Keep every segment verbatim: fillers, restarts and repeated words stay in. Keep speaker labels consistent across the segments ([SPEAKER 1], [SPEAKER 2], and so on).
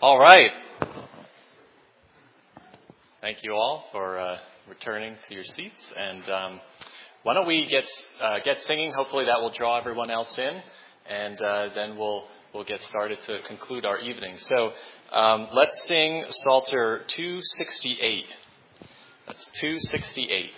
[SPEAKER 1] All right. Thank you all for uh, returning to your seats. And um, why don't we get uh, get singing? Hopefully that will draw everyone else in, and uh, then we'll we'll get started to conclude our evening. So um, let's sing Psalter two sixty-eight. That's two sixty-eight.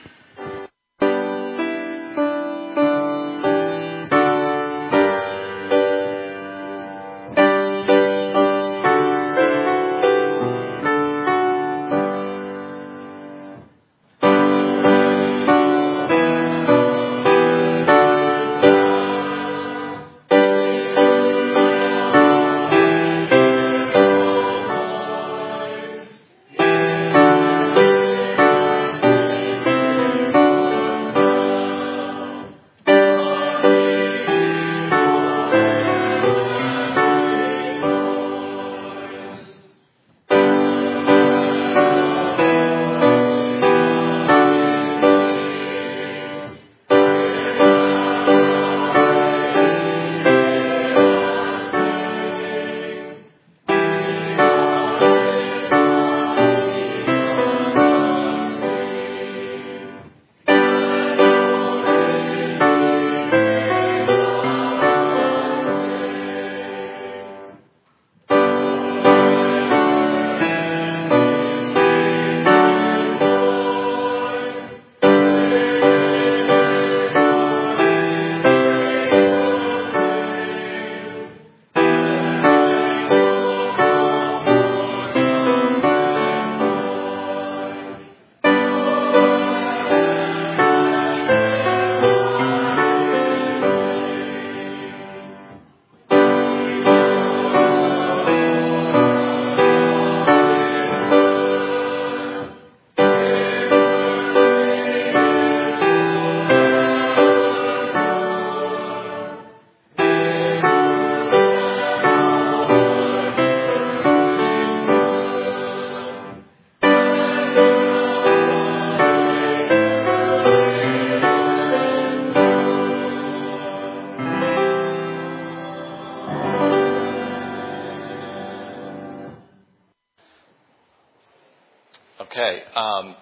[SPEAKER 1] Okay, um,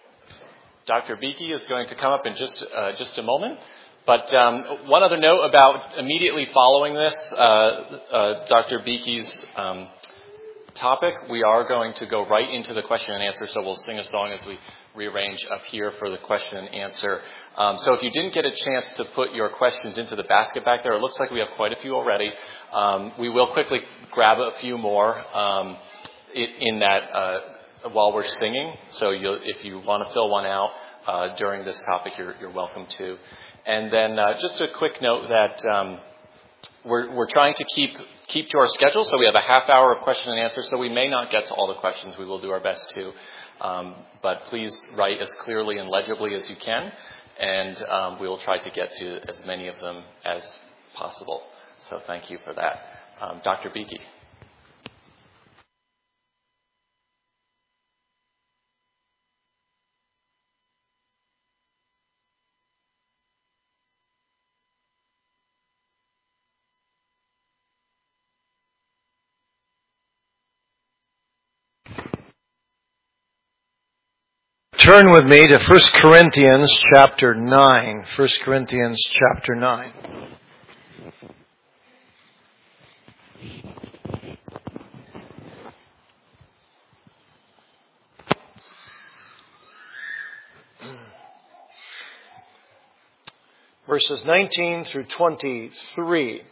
[SPEAKER 1] Doctor Beakey is going to come up in just uh, just a moment. But um, one other note about immediately following this, uh, uh, Doctor Beakey's um, topic, we are going to go right into the question and answer. So we'll sing a song as we rearrange up here for the question and answer. Um, so if you didn't get a chance to put your questions into the basket back there, it looks like we have quite a few already. Um, we will quickly grab a few more um, in, in that. Uh, while we're singing. So you'll, if you want to fill one out uh, during this topic, you're, you're welcome to. And then uh, just a quick note that um, we're, we're trying to keep keep to our schedule. So we have a half hour of question and answer. So we may not get to all the questions. We will do our best to. Um, but please write as clearly and legibly as you can. And um, we will try to get to as many of them as possible. So thank you for that. Um, Doctor Beakey.
[SPEAKER 2] Turn with me to First Corinthians chapter nine. First Corinthians chapter nine. Verses nineteen through twenty-three.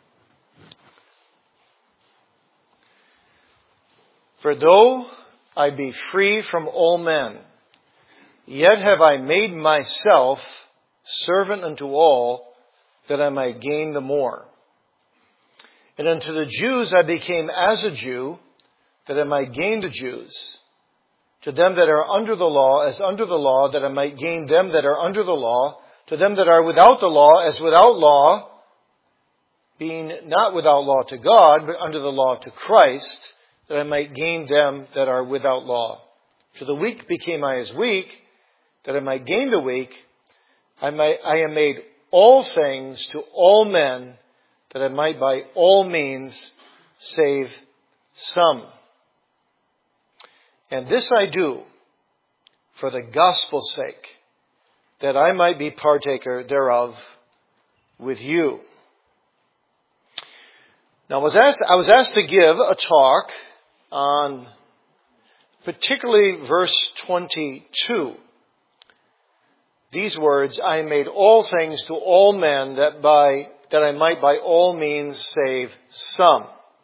[SPEAKER 2] For though I be free from all men, yet have I made myself servant unto all, that I might gain the more. And unto the Jews I became as a Jew, that I might gain the Jews. To them that are under the law, as under the law, that I might gain them that are under the law. To them that are without the law, as without law, being not without law to God, but under the law to Christ, that I might gain them that are without law. To the weak became I as weak, that I might gain the weak. I might, I am made all things to all men, that I might by all means save some. And this I do for the gospel's sake, that I might be partaker thereof with you. Now, I was asked, I was asked to give a talk on particularly verse twenty-two. These words, I made all things to all men that by that I might by all means save some.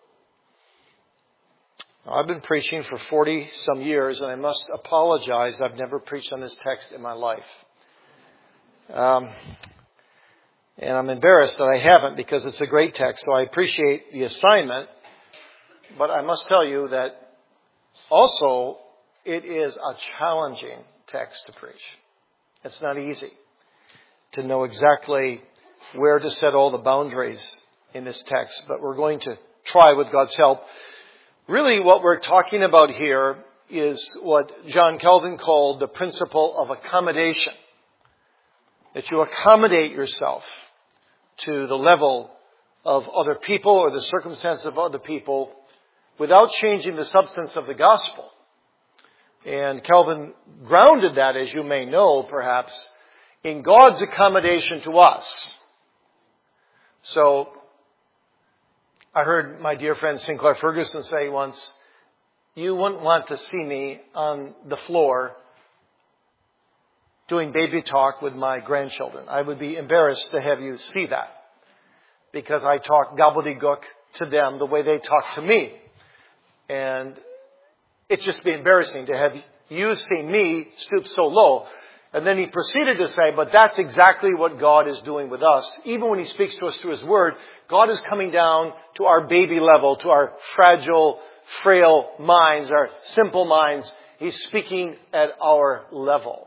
[SPEAKER 2] Now, I've been preaching for forty some years, and I must apologize. I've never preached on this text in my life. Um, and I'm embarrassed that I haven't, because it's a great text, so I appreciate the assignment. But I must tell you that also it is a challenging text to preach. It's not easy to know exactly where to set all the boundaries in this text, but we're going to try with God's help. Really, what we're talking about here is what John Calvin called the principle of accommodation. That you accommodate yourself to the level of other people or the circumstance of other people without changing the substance of the gospel. And Calvin grounded that, as you may know, perhaps, in God's accommodation to us. So, I heard my dear friend Sinclair Ferguson say once, you wouldn't want to see me on the floor doing baby talk with my grandchildren. I would be embarrassed to have you see that, because I talk gobbledygook to them the way they talk to me. And it's just be embarrassing to have you see me stoop so low. And then he proceeded to say, but that's exactly what God is doing with us. Even when he speaks to us through his word, God is coming down to our baby level, to our fragile, frail minds, our simple minds. He's speaking at our level.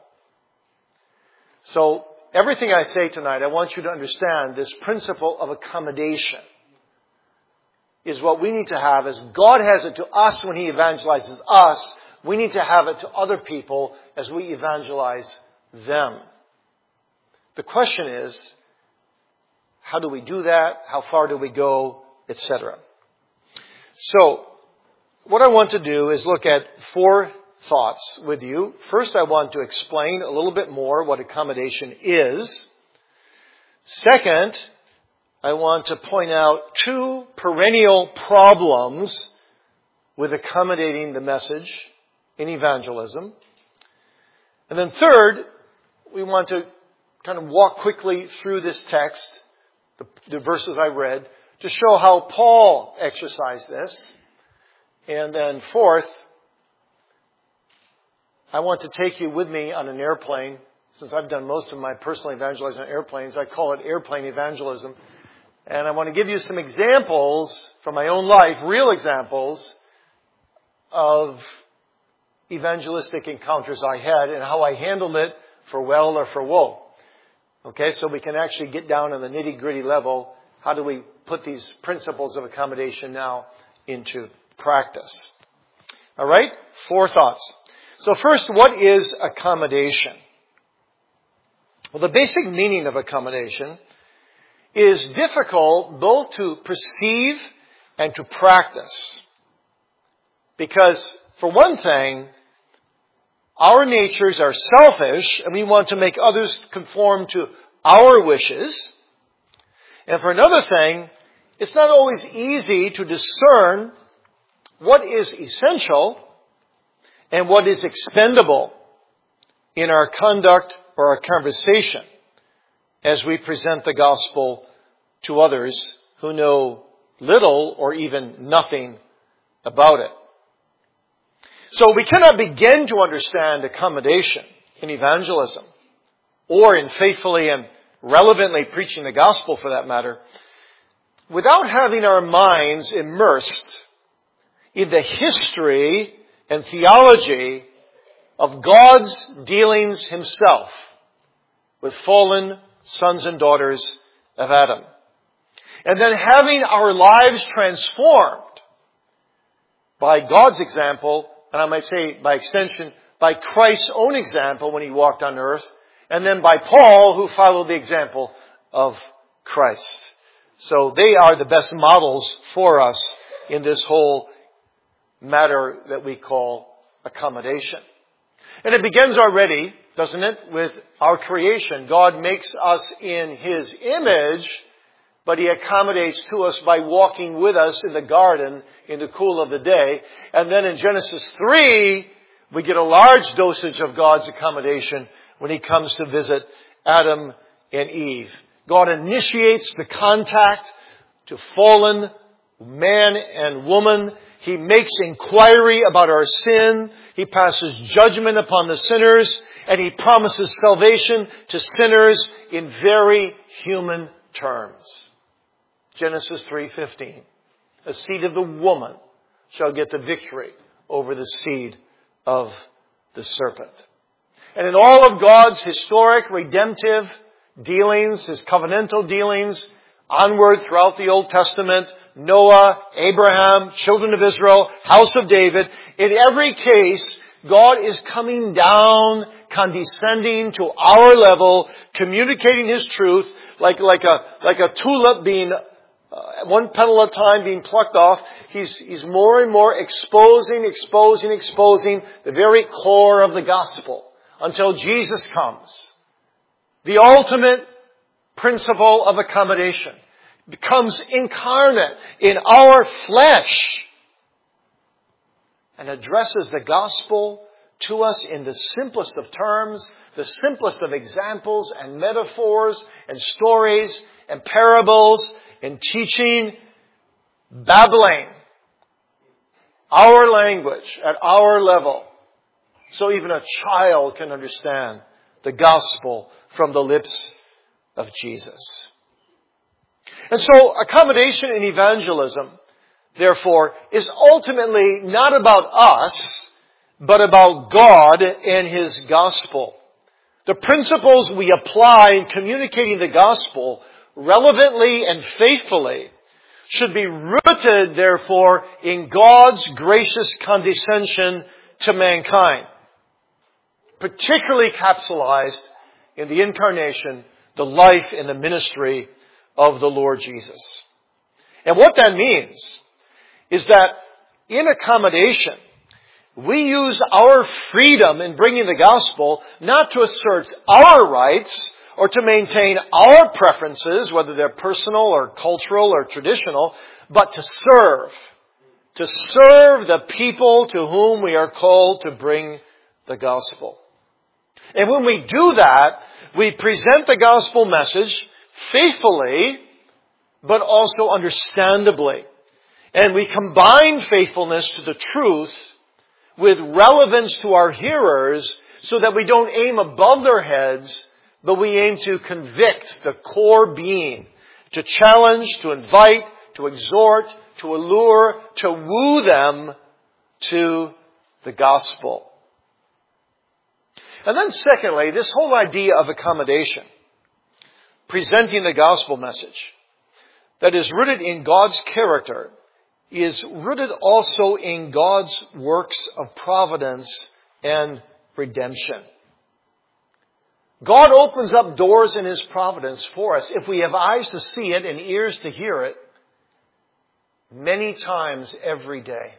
[SPEAKER 2] So everything I say tonight, I want you to understand this principle of accommodation is what we need to have. As God has it to us when he evangelizes us, we need to have it to other people as we evangelize them. The question is, how do we do that? How far do we go? Etc. So, what I want to do is look at four thoughts with you. First, I want to explain a little bit more what accommodation is. Second, I want to point out two perennial problems with accommodating the message in evangelism. And then third, we want to kind of walk quickly through this text, the, the verses I read, to show how Paul exercised this. And then fourth, I want to take you with me on an airplane. Since I've done most of my personal evangelizing on airplanes, I call it airplane evangelism. And I want to give you some examples from my own life, real examples of evangelistic encounters I had and how I handled it for well or for woe. Okay, so we can actually get down on the nitty-gritty level. How do we put these principles of accommodation now into practice? All right, four thoughts. So first, what is accommodation? Well, the basic meaning of accommodation is difficult both to perceive and to practice. Because, for one thing, our natures are selfish and we want to make others conform to our wishes. And for another thing, it's not always easy to discern what is essential and what is expendable in our conduct or our conversation as we present the gospel to others who know little or even nothing about it. So we cannot begin to understand accommodation in evangelism or in faithfully and relevantly preaching the gospel, for that matter, without having our minds immersed in the history and theology of God's dealings himself with fallen sons and daughters of Adam. And then having our lives transformed by God's example, and I might say by extension, by Christ's own example when he walked on earth, and then by Paul, who followed the example of Christ. So they are the best models for us in this whole matter that we call accommodation. And it begins already, doesn't it, with our creation. God makes us in His image, but He accommodates to us by walking with us in the garden in the cool of the day. And then in Genesis three, we get a large dosage of God's accommodation when He comes to visit Adam and Eve. God initiates the contact to fallen man and woman. He makes inquiry about our sin. He passes judgment upon the sinners. And He promises salvation to sinners in very human terms. Genesis three fifteen. The seed of the woman shall get the victory over the seed of the serpent. And in all of God's historic redemptive dealings, His covenantal dealings, onward throughout the Old Testament, Noah, Abraham, children of Israel, house of David, in every case, God is coming down, condescending to our level, communicating His truth, like, like a, like a tulip being, uh, one petal at a time being plucked off. He's, he's more and more exposing, exposing, exposing the very core of the gospel until Jesus comes. The ultimate principle of accommodation becomes incarnate in our flesh and addresses the gospel to us in the simplest of terms, the simplest of examples and metaphors and stories and parables and teaching, babbling our language at our level, so even a child can understand the gospel from the lips of Jesus. And so accommodation in evangelism, therefore, is ultimately not about us, but about God and His gospel. The principles we apply in communicating the gospel relevantly and faithfully should be rooted, therefore, in God's gracious condescension to mankind, particularly capsulized in the incarnation, the life and the ministry of the Lord Jesus. And what that means is that in accommodation, we use our freedom in bringing the gospel not to assert our rights or to maintain our preferences, whether they're personal or cultural or traditional, but to serve. To serve the people to whom we are called to bring the gospel. And when we do that, we present the gospel message faithfully, but also understandably. And we combine faithfulness to the truth with relevance to our hearers so that we don't aim above their heads, but we aim to convict the core being, to challenge, to invite, to exhort, to allure, to woo them to the gospel. And then secondly, this whole idea of accommodation, presenting the gospel message that is rooted in God's character, is rooted also in God's works of providence and redemption. God opens up doors in His providence for us if we have eyes to see it and ears to hear it many times every day.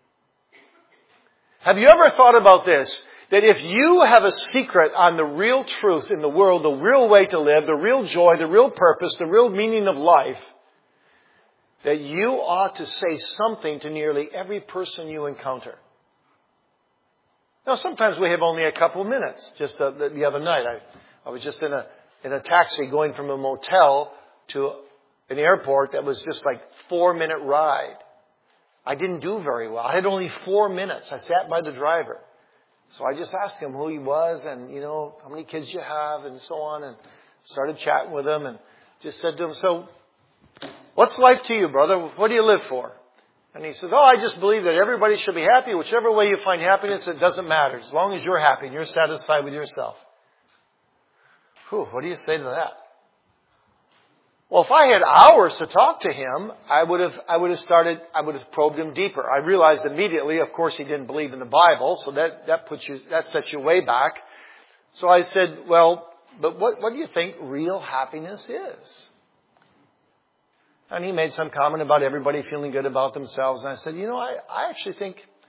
[SPEAKER 2] Have you ever thought about this? That if you have a secret on the real truth in the world, the real way to live, the real joy, the real purpose, the real meaning of life, that you ought to say something to nearly every person you encounter. Now, sometimes we have only a couple of minutes. Just the, the, the other night, I, I was just in a in a taxi going from a motel to an airport that was just like four minute ride. I didn't do very well. I had only four minutes. I sat by the driver. So I just asked him who he was and, you know, how many kids you have and so on, and started chatting with him and just said to him, so what's life to you, brother? What do you live for? And he says, oh, I just believe that everybody should be happy. Whichever way you find happiness, it doesn't matter. As long as you're happy and you're satisfied with yourself. Whew, what do you say to that? Well, if I had hours to talk to him, I would have, I would have started, I would have probed him deeper. I realized immediately, of course, he didn't believe in the Bible, so that, that puts you, that sets you way back. So I said, well, but what, what do you think real happiness is? And he made some comment about everybody feeling good about themselves. And I said, you know, I, I actually think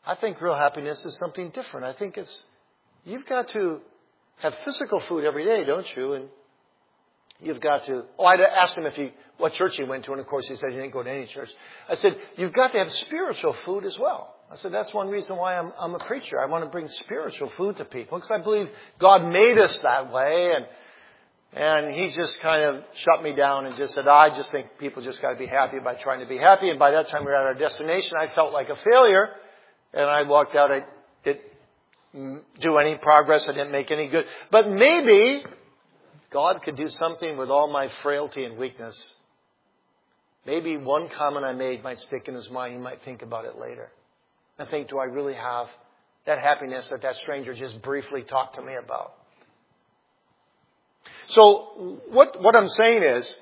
[SPEAKER 2] I think real happiness is something different. I think it's, you've got to have physical food every day, don't you? And you've got to, oh, I asked him if he, what church he went to, and of course he said he didn't go to any church. I said, you've got to have spiritual food as well. I said, that's one reason why I'm, I'm a preacher. I want to bring spiritual food to people because I believe God made us that way. And And he just kind of shut me down and just said, I just think people just got to be happy by trying to be happy. And by that time we were at our destination, I felt like a failure. And I walked out. I didn't do any progress. I didn't make any good. But maybe God could do something with all my frailty and weakness. Maybe one comment I made might stick in his mind. He might think about it later. I think, do I really have that happiness that that stranger just briefly talked to me about? So what, what I'm saying is,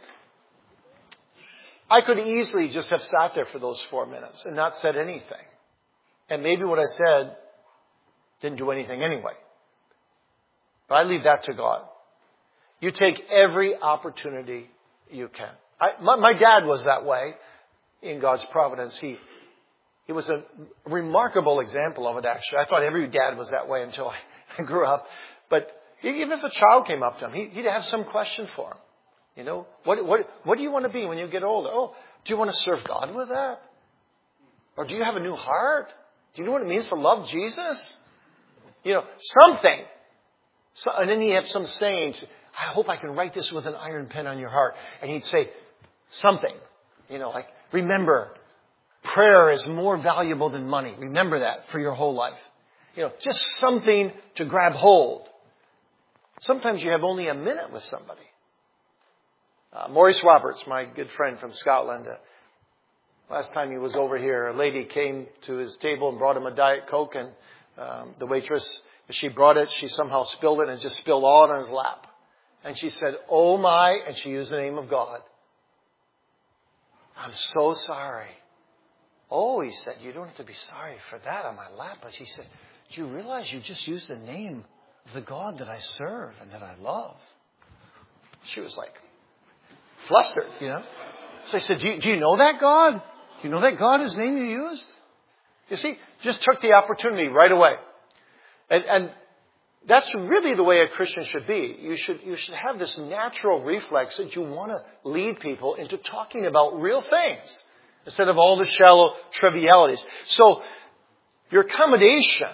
[SPEAKER 2] I could easily just have sat there for those four minutes and not said anything. And maybe what I said didn't do anything anyway. But I leave that to God. You take every opportunity you can. I, my, my dad was that way in God's providence. He, he was a remarkable example of it, actually. I thought every dad was that way until I grew up. But even if a child came up to him, he'd have some question for him. You know, what, what, what do you want to be when you get older? Oh, do you want to serve God with that? Or do you have a new heart? Do you know what it means to love Jesus? You know, something. So, and then he'd have some sayings. I hope I can write this with an iron pen on your heart. And he'd say something. You know, like, remember, prayer is more valuable than money. Remember that for your whole life. You know, just something to grab hold. Sometimes you have only a minute with somebody. Uh, Maurice Roberts, my good friend from Scotland, uh, last time he was over here, a lady came to his table and brought him a Diet Coke, and um, the waitress, as she brought it, she somehow spilled it and just spilled all on his lap. And she said, oh my, and she used the name of God. I'm so sorry. Oh, he said, you don't have to be sorry for that on my lap. But she said, do you realize you just used the name of the God that I serve and that I love? She was like flustered, you know. So I said, do you, do you know that God? Do you know that God, his name you used? You see, just took the opportunity right away. And, and that's really the way a Christian should be. You should, you should have this natural reflex that you want to lead people into talking about real things instead of all the shallow trivialities. So your accommodation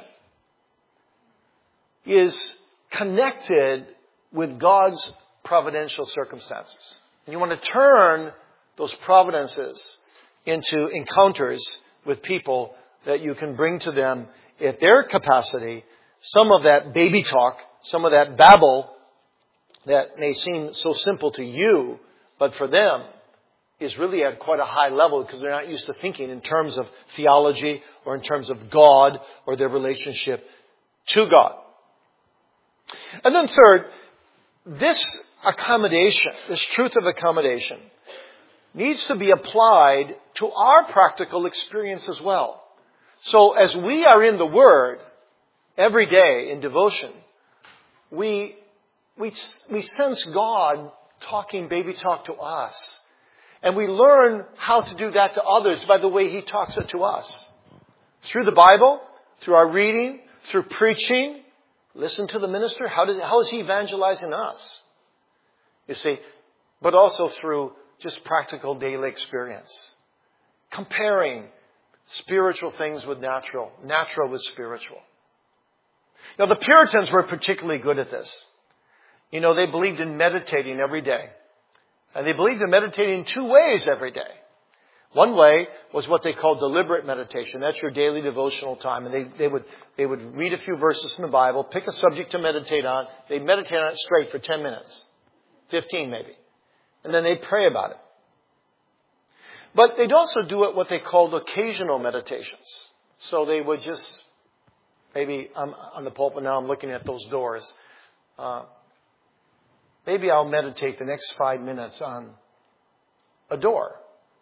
[SPEAKER 2] is connected with God's providential circumstances. And you want to turn those providences into encounters with people that you can bring to them at their capacity. Some of that baby talk, some of that babble that may seem so simple to you, but for them is really at quite a high level because they're not used to thinking in terms of theology or in terms of God or their relationship to God. And then third, this accommodation, this truth of accommodation, needs to be applied to our practical experience as well. So as we are in the Word every day in devotion, we we we sense God talking baby talk to us. And we learn how to do that to others by the way He talks it to us. Through the Bible, through our reading, through preaching. Listen to the minister. How does how is he evangelizing us? You see, but also through just practical daily experience. Comparing spiritual things with natural, natural with spiritual. Now, the Puritans were particularly good at this. You know, they believed in meditating every day. And they believed in meditating in two ways every day. One way was what they called deliberate meditation. That's your daily devotional time. And they, they would they would read a few verses in the Bible, pick a subject to meditate on. They'd meditate on it straight for ten minutes. fifteen maybe. And then they'd pray about it. But they'd also do it what they called occasional meditations. So they would just, maybe I'm on the pulpit now, I'm looking at those doors. Uh, maybe I'll meditate the next five minutes on a door.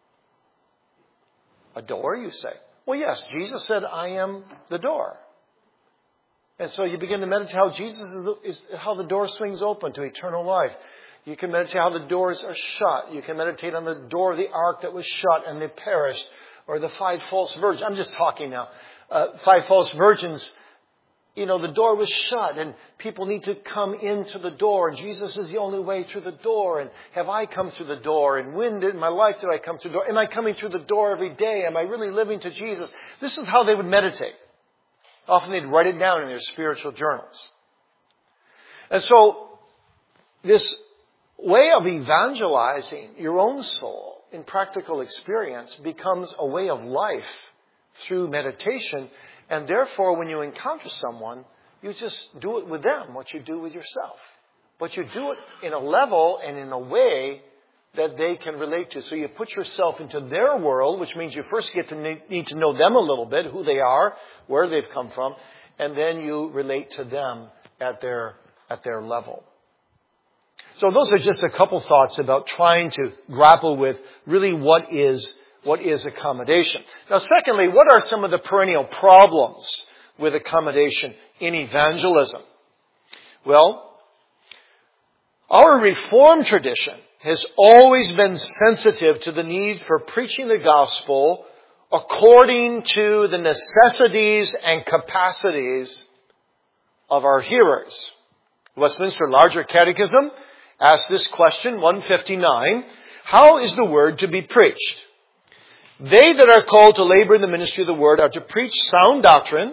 [SPEAKER 2] A door, you say? Well, yes, Jesus said, I am the door. And so you begin to meditate how Jesus is, the, is how the door swings open to eternal life. You can meditate how the doors are shut. You can meditate on the door of the ark that was shut and they perished. Or the five false virgins. I'm just talking now. uh, five false virgins, you know, the door was shut and people need to come into the door and Jesus is the only way through the door. And have I come through the door? And when in my life did I come through the door? Am I coming through the door every day? Am I really living to Jesus? This is how they would meditate. Often they'd write it down in their spiritual journals. And so this way of evangelizing your own soul in practical experience becomes a way of life through meditation. And therefore, when you encounter someone, you just do it with them, what you do with yourself. But you do it in a level and in a way that they can relate to. So you put yourself into their world, which means you first get to need to know them a little bit, who they are, where they've come from, and then you relate to them at their, at their level. So those are just a couple thoughts about trying to grapple with really what is What is accommodation? Now, secondly, what are some of the perennial problems with accommodation in evangelism? Well, our Reformed tradition has always been sensitive to the need for preaching the gospel according to the necessities and capacities of our hearers. Westminster Larger Catechism asks this question, one fifty-nine, how is the word to be preached? They that are called to labor in the ministry of the word are to preach sound doctrine.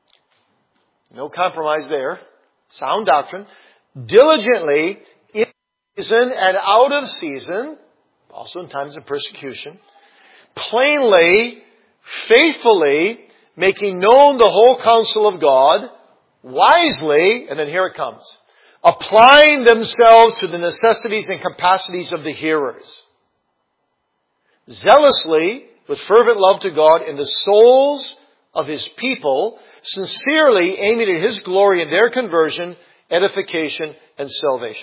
[SPEAKER 2] No compromise there. Sound doctrine. Diligently, in season and out of season. Also in times of persecution. Plainly, faithfully, making known the whole counsel of God. Wisely, and then here it comes. Applying themselves to the necessities and capacities of the hearers. Zealously, with fervent love to God in the souls of His people, sincerely aiming at His glory in their conversion, edification, and salvation.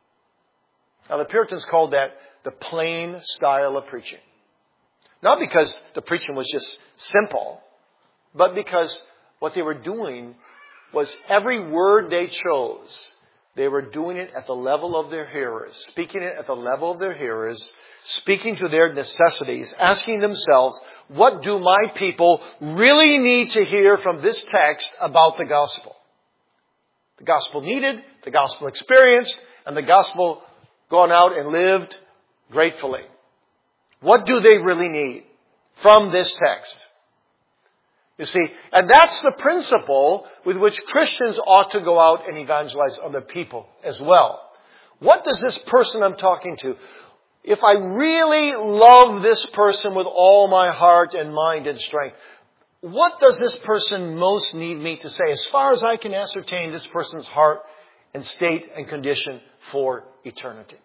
[SPEAKER 2] Now the Puritans called that the plain style of preaching. Not because the preaching was just simple, but because what they were doing was every word they chose, they were doing it at the level of their hearers, speaking it at the level of their hearers, speaking to their necessities, asking themselves, what do my people really need to hear from this text about the gospel? The gospel needed, the gospel experienced, and the gospel gone out and lived gratefully. What do they really need from this text? You see, and that's the principle with which Christians ought to go out and evangelize other people as well. What does this person I'm talking to, if I really love this person with all my heart and mind and strength, what does this person most need me to say? As far as I can ascertain this person's heart and state and condition for eternity.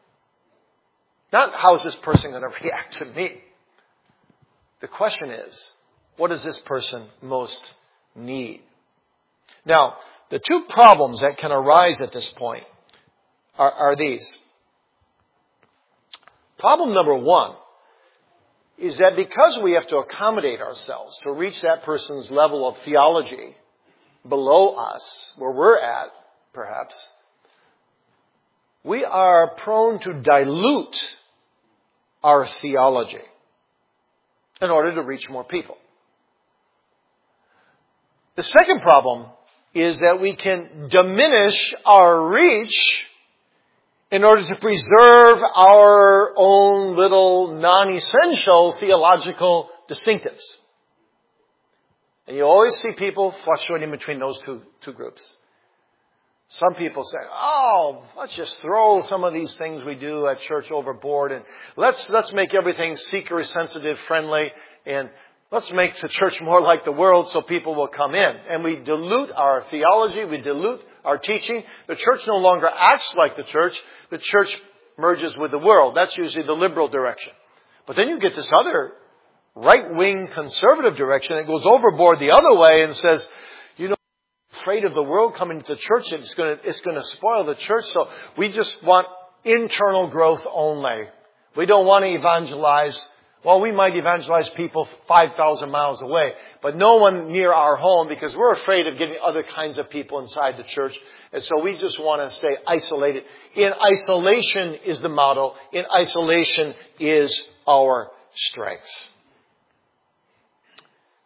[SPEAKER 2] Not how is this person going to react to me? The question is, what does this person most need? Now, the two problems that can arise at this point are, are these. Problem number one is that because we have to accommodate ourselves to reach that person's level of theology below us, where we're at, perhaps, we are prone to dilute our theology in order to reach more people. The second problem is that we can diminish our reach in order to preserve our own little non-essential theological distinctives. And you always see people fluctuating between those two, two groups. Some people say, oh, let's just throw some of these things we do at church overboard and let's, let's make everything seeker sensitive friendly and let's make the church more like the world so people will come in. And we dilute our theology, we dilute our teaching. The church no longer acts like the church. The church merges with the world. That's usually the liberal direction. But then you get this other right-wing conservative direction that goes overboard the other way and says, you know, I'm afraid of the world coming to the church and it's going to, it's going to spoil the church. So we just want internal growth only. We don't want to evangelize. Well, we might evangelize people five thousand miles away, but no one near our home because we're afraid of getting other kinds of people inside the church. And so we just want to stay isolated. In isolation is the model. In isolation is our strength.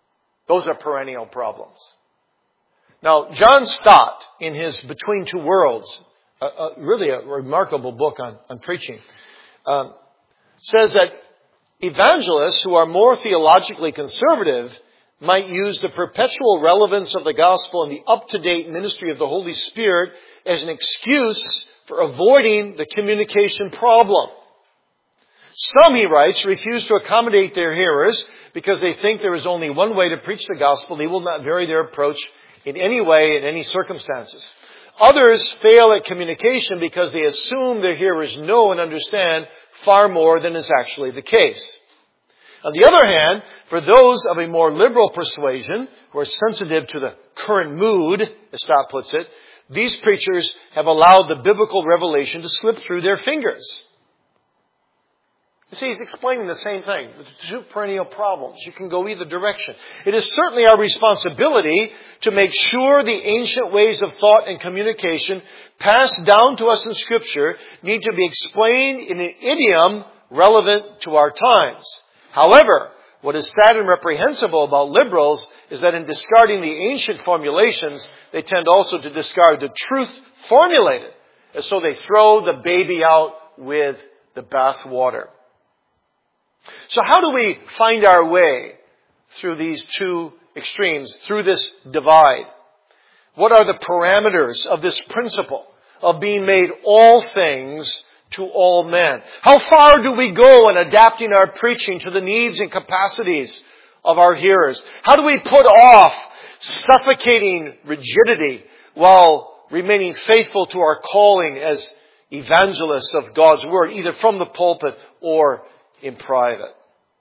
[SPEAKER 2] Those are perennial problems. Now, John Stott, in his Between Two Worlds, a, a, really a remarkable book on, on preaching, um, says that evangelists who are more theologically conservative might use the perpetual relevance of the gospel and the up-to-date ministry of the Holy Spirit as an excuse for avoiding the communication problem. Some, he writes, refuse to accommodate their hearers because they think there is only one way to preach the gospel. They will not vary their approach in any way, in any circumstances. Others fail at communication because they assume their hearers know and understand far more than is actually the case. On the other hand, for those of a more liberal persuasion, who are sensitive to the current mood, as Stott puts it, these preachers have allowed the biblical revelation to slip through their fingers. You see, he's explaining the same thing. The two perennial problems. You can go either direction. It is certainly our responsibility to make sure the ancient ways of thought and communication passed down to us in Scripture need to be explained in an idiom relevant to our times. However, what is sad and reprehensible about liberals is that in discarding the ancient formulations, they tend also to discard the truth formulated. And so they throw the baby out with the bathwater. So how do we find our way through these two extremes, through this divide? What are the parameters of this principle of being made all things to all men? How far do we go in adapting our preaching to the needs and capacities of our hearers? How do we put off suffocating rigidity while remaining faithful to our calling as evangelists of God's Word, either from the pulpit or in private?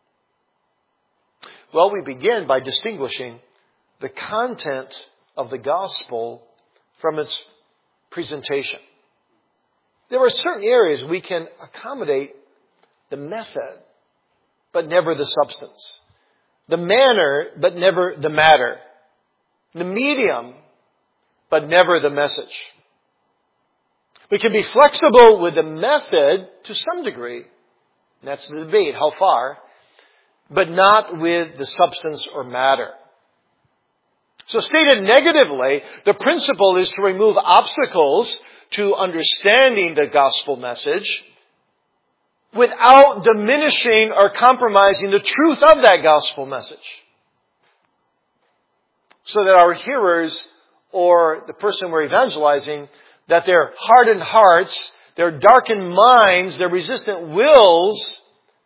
[SPEAKER 2] Well, we begin by distinguishing the content of the gospel from its presentation. There are certain areas we can accommodate the method, but never the substance. The manner, but never the matter. The medium, but never the message. We can be flexible with the method to some degree. That's the debate, how far, but not with the substance or matter. So stated negatively, the principle is to remove obstacles to understanding the gospel message without diminishing or compromising the truth of that gospel message. So that our hearers or the person we're evangelizing, that their hardened hearts, their darkened minds, their resistant wills,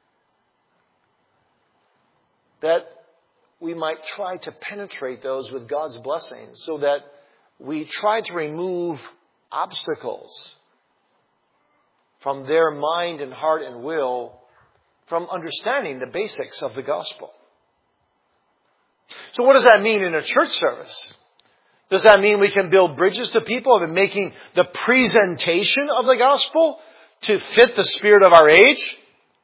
[SPEAKER 2] that we might try to penetrate those with God's blessings so that we try to remove obstacles from their mind and heart and will from understanding the basics of the gospel. So what does that mean in a church service? Does that mean we can build bridges to people and making the presentation of the gospel to fit the spirit of our age?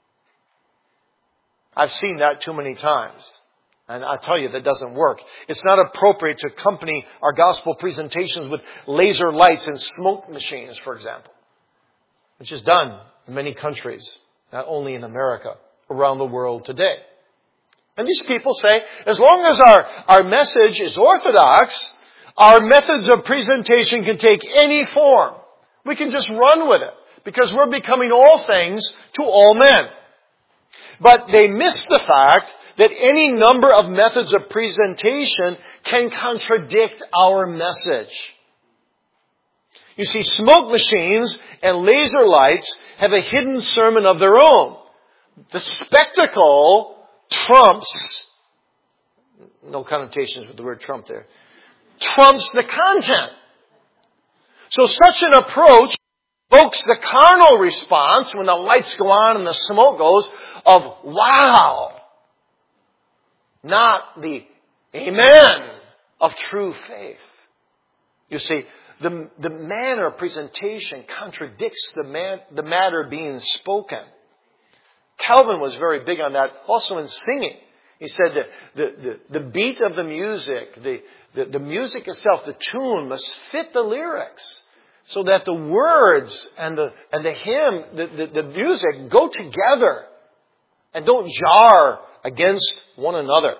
[SPEAKER 2] I've seen that too many times. And I tell you, that doesn't work. It's not appropriate to accompany our gospel presentations with laser lights and smoke machines, for example, which is done in many countries, not only in America, around the world today. And these people say, as long as our, our message is orthodox, our methods of presentation can take any form. We can just run with it because we're becoming all things to all men. But they miss the fact that any number of methods of presentation can contradict our message. You see, smoke machines and laser lights have a hidden sermon of their own. The spectacle trumps, no connotations with the word Trump there, trumps the content. So such an approach evokes the carnal response when the lights go on and the smoke goes of wow. Not the amen of true faith. You see, the, the manner of presentation contradicts the, man, the matter being spoken. Calvin was very big on that also in singing. He said that the, the, the beat of the music, the, the, the music itself, the tune must fit the lyrics so that the words and the, and the hymn, the, the, the music go together and don't jar against one another.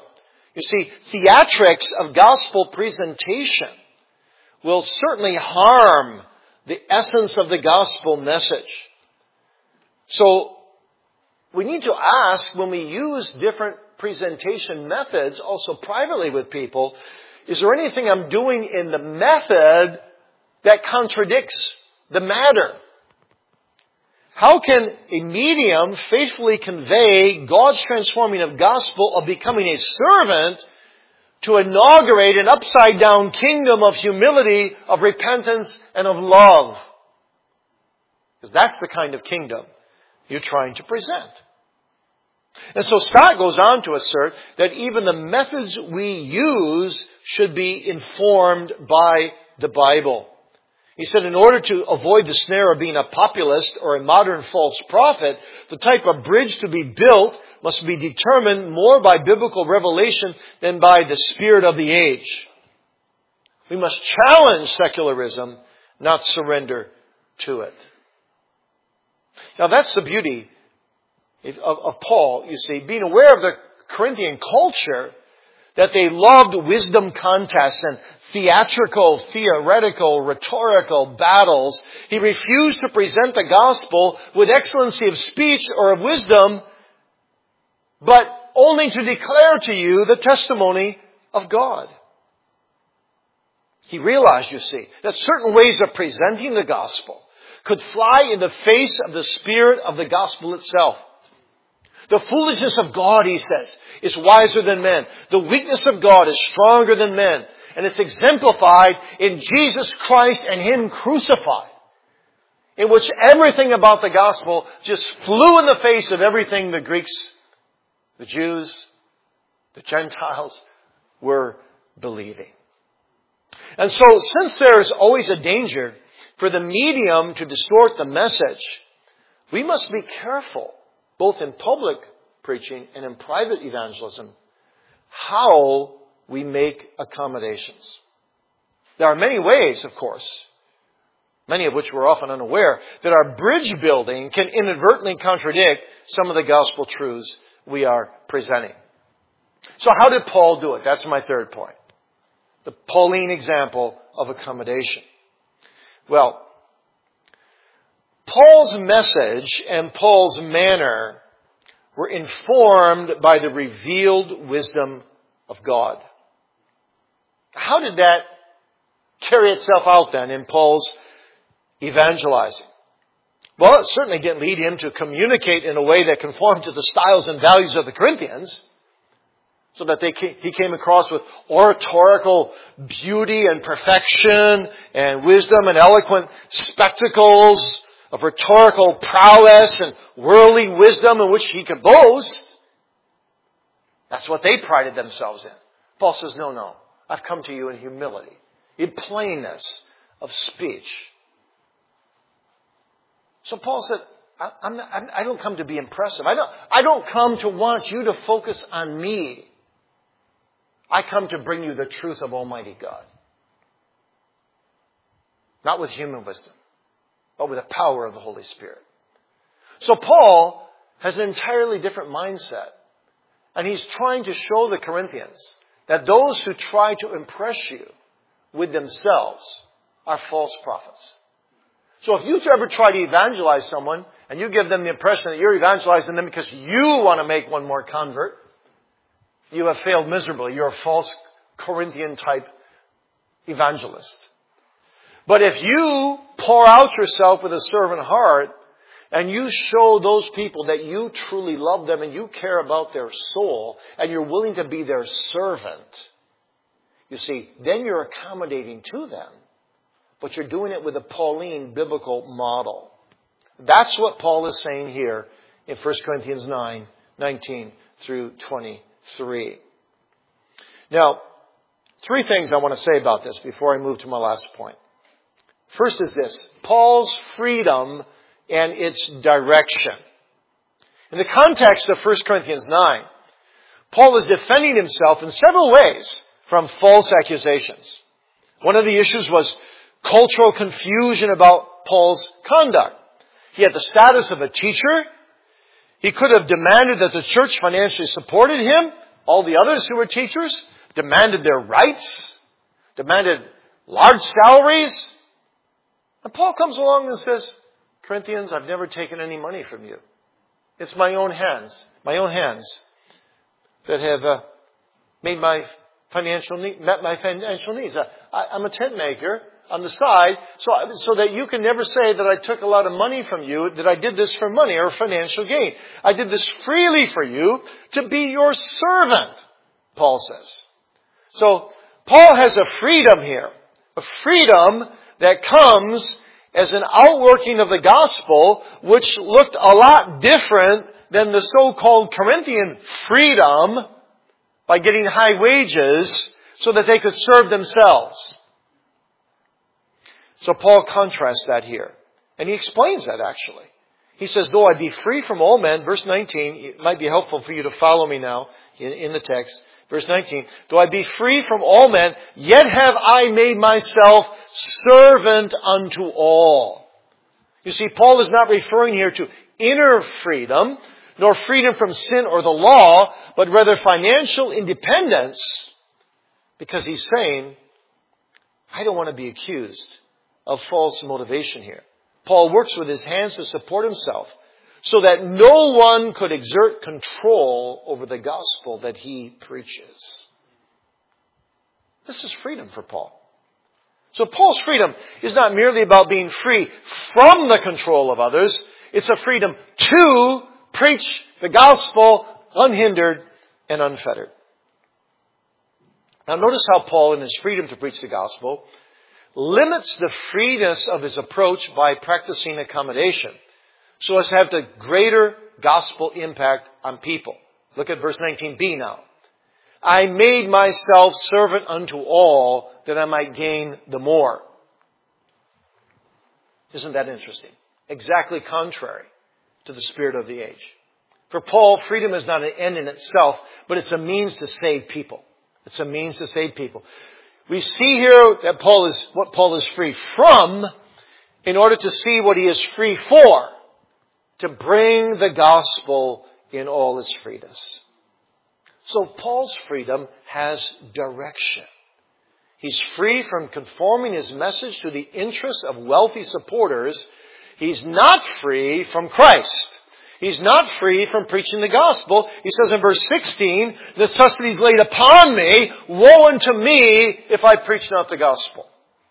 [SPEAKER 2] You see, theatrics of gospel presentation will certainly harm the essence of the gospel message. So, we need to ask, when we use different presentation methods, also privately with people, is there anything I'm doing in the method that contradicts the matter? How can a medium faithfully convey God's transforming of gospel of becoming a servant to inaugurate an upside-down kingdom of humility, of repentance, and of love? Because that's the kind of kingdom you're trying to present. And so Scott goes on to assert that even the methods we use should be informed by the Bible. He said in order to avoid the snare of being a populist or a modern false prophet, the type of bridge to be built must be determined more by biblical revelation than by the spirit of the age. We must challenge secularism, not surrender to it. Now that's the beauty of, of Paul, you see, being aware of the Corinthian culture, that they loved wisdom contests and theatrical, theoretical, rhetorical battles. He refused to present the gospel with excellency of speech or of wisdom, but only to declare to you the testimony of God. He realized, you see, that certain ways of presenting the gospel could fly in the face of the spirit of the gospel itself. The foolishness of God, he says, is wiser than men. The weakness of God is stronger than men. And it's exemplified in Jesus Christ and Him crucified, in which everything about the gospel just flew in the face of everything the Greeks, the Jews, the Gentiles were believing. And so, since there is always a danger for the medium to distort the message, we must be careful, both in public preaching and in private evangelism, how we make accommodations. There are many ways, of course, many of which we're often unaware, that our bridge building can inadvertently contradict some of the gospel truths we are presenting. So how did Paul do it? That's my third point. The Pauline example of accommodation. Well, Paul's message and Paul's manner were informed by the revealed wisdom of God. How did that carry itself out then in Paul's evangelizing? Well, it certainly didn't lead him to communicate in a way that conformed to the styles and values of the Corinthians, so that they came, he came across with oratorical beauty and perfection and wisdom and eloquent spectacles of rhetorical prowess and worldly wisdom in which he could boast. That's what they prided themselves in. Paul says, no, no. I've come to you in humility, in plainness of speech. So Paul said, I, I'm not, I don't come to be impressive. I don't, I don't come to want you to focus on me. I come to bring you the truth of Almighty God. Not with human wisdom, but with the power of the Holy Spirit. So Paul has an entirely different mindset. And he's trying to show the Corinthians that those who try to impress you with themselves are false prophets. So if you ever try to evangelize someone and you give them the impression that you're evangelizing them because you want to make one more convert, you have failed miserably. You're a false Corinthian type evangelist. But if you pour out yourself with a servant heart and you show those people that you truly love them and you care about their soul and you're willing to be their servant, you see, then you're accommodating to them. But you're doing it with a Pauline biblical model. That's what Paul is saying here in First Corinthians nine, nineteen through twenty-three. Now, three things I want to say about this before I move to my last point. First is this, Paul's freedom and its direction. In the context of First Corinthians nine, Paul is defending himself in several ways from false accusations. One of the issues was cultural confusion about Paul's conduct. He had the status of a teacher. He could have demanded that the church financially supported him All the others who were teachers demanded their rights, demanded large salaries. And Paul comes along and says, Corinthians, I've never taken any money from you. It's my own hands, my own hands that have uh, made my financial need, met my financial needs. I, I, I'm a tent maker on the side, so, so that you can never say that I took a lot of money from you, that I did this for money or financial gain. I did this freely for you to be your servant, Paul says. So Paul has a freedom here, a freedom that comes as an outworking of the gospel, which looked a lot different than the so-called Corinthian freedom by getting high wages so that they could serve themselves. So Paul contrasts that here. And he explains that actually. He says, though I be free from all men, verse nineteen, it might be helpful for you to follow me now in, in the text. Verse nineteen, though I be free from all men, yet have I made myself servant unto all. You see, Paul is not referring here to inner freedom, nor freedom from sin or the law, but rather financial independence, because he's saying, I don't want to be accused of false motivation here. Paul works with his hands to support himself so that no one could exert control over the gospel that he preaches. This is freedom for Paul. So Paul's freedom is not merely about being free from the control of others. It's a freedom to preach the gospel unhindered and unfettered. Now notice how Paul, in his freedom to preach the gospel, limits the freeness of his approach by practicing accommodation so as to have the greater gospel impact on people. Look at verse nineteen b now. I made myself servant unto all that I might gain the more. Isn't that interesting? Exactly contrary to the spirit of the age. For Paul, freedom is not an end in itself, but it's a means to save people. It's a means to save people. We see here that Paul is what Paul is free from in order to see what he is free for, to bring the gospel in all its freeness. So Paul's freedom has direction. He's free from conforming his message to the interests of wealthy supporters. He's not free from Christ. He's not free from preaching the gospel. He says in verse sixteen, necessity is laid upon me. Woe unto me if I preach not the gospel.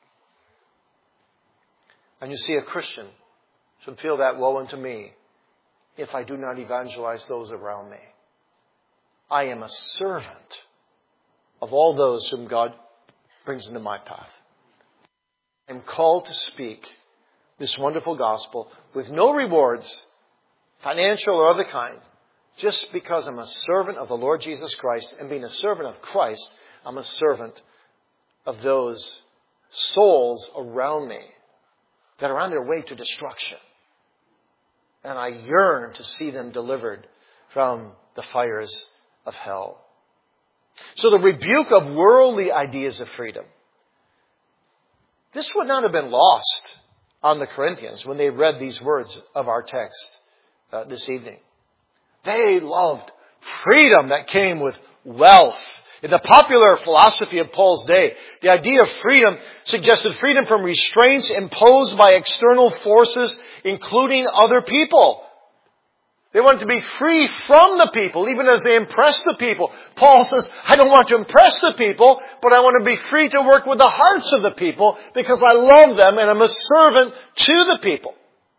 [SPEAKER 2] And you see, a Christian should feel that woe unto me if I do not evangelize those around me. I am a servant of all those whom God brings into my path. I am called to speak this wonderful gospel with no rewards, financial or other kind, just because I'm a servant of the Lord Jesus Christ. And being a servant of Christ, I'm a servant of those souls around me that are on their way to destruction. And I yearn to see them delivered from the fires of hell. So the rebuke of worldly ideas of freedom. This would not have been lost on the Corinthians when they read these words of our text uh, this evening. They loved freedom that came with wealth. In the popular philosophy of Paul's day, the idea of freedom suggested freedom from restraints imposed by external forces, including other people. They wanted to be free from the people, even as they impressed the people. Paul says, I don't want to impress the people, but I want to be free to work with the hearts of the people because I love them and I'm a servant to the people.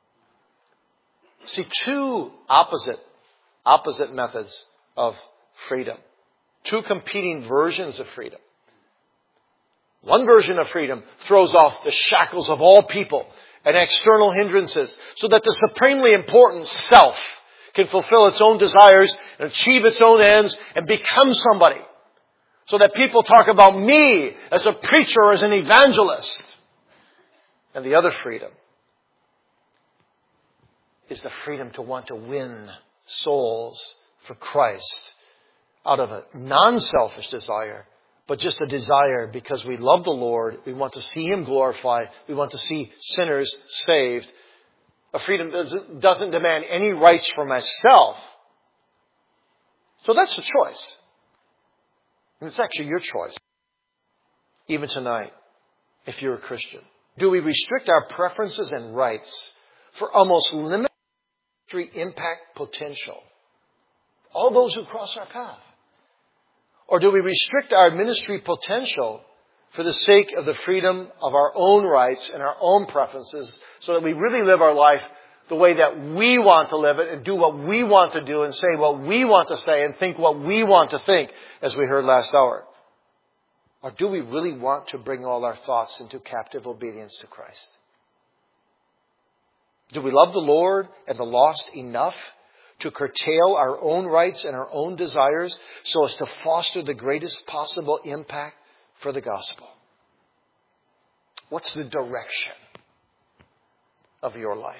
[SPEAKER 2] See, two opposite, opposite methods of freedom. Two competing versions of freedom. One version of freedom throws off the shackles of all people and external hindrances so that the supremely important self can fulfill its own desires and achieve its own ends and become somebody. So that people talk about me as a preacher or as an evangelist. And the other freedom is the freedom to want to win souls for Christ out of a non-selfish desire, but just a desire because we love the Lord, we want to see Him glorified, we want to see sinners saved. A freedom that doesn't demand any rights for myself. So that's the choice. And it's actually your choice, even tonight, if you're a Christian. Do we restrict our preferences and rights for almost limited impact potential? All those who cross our path. Or do we restrict our ministry potential for the sake of the freedom of our own rights and our own preferences so that we really live our life the way that we want to live it and do what we want to do and say what we want to say and think what we want to think, as we heard last hour? Or do we really want to bring all our thoughts into captive obedience to Christ? Do we love the Lord and the lost enough to curtail our own rights and our own desires so as to foster the greatest possible impact for the gospel? What's the direction of your life?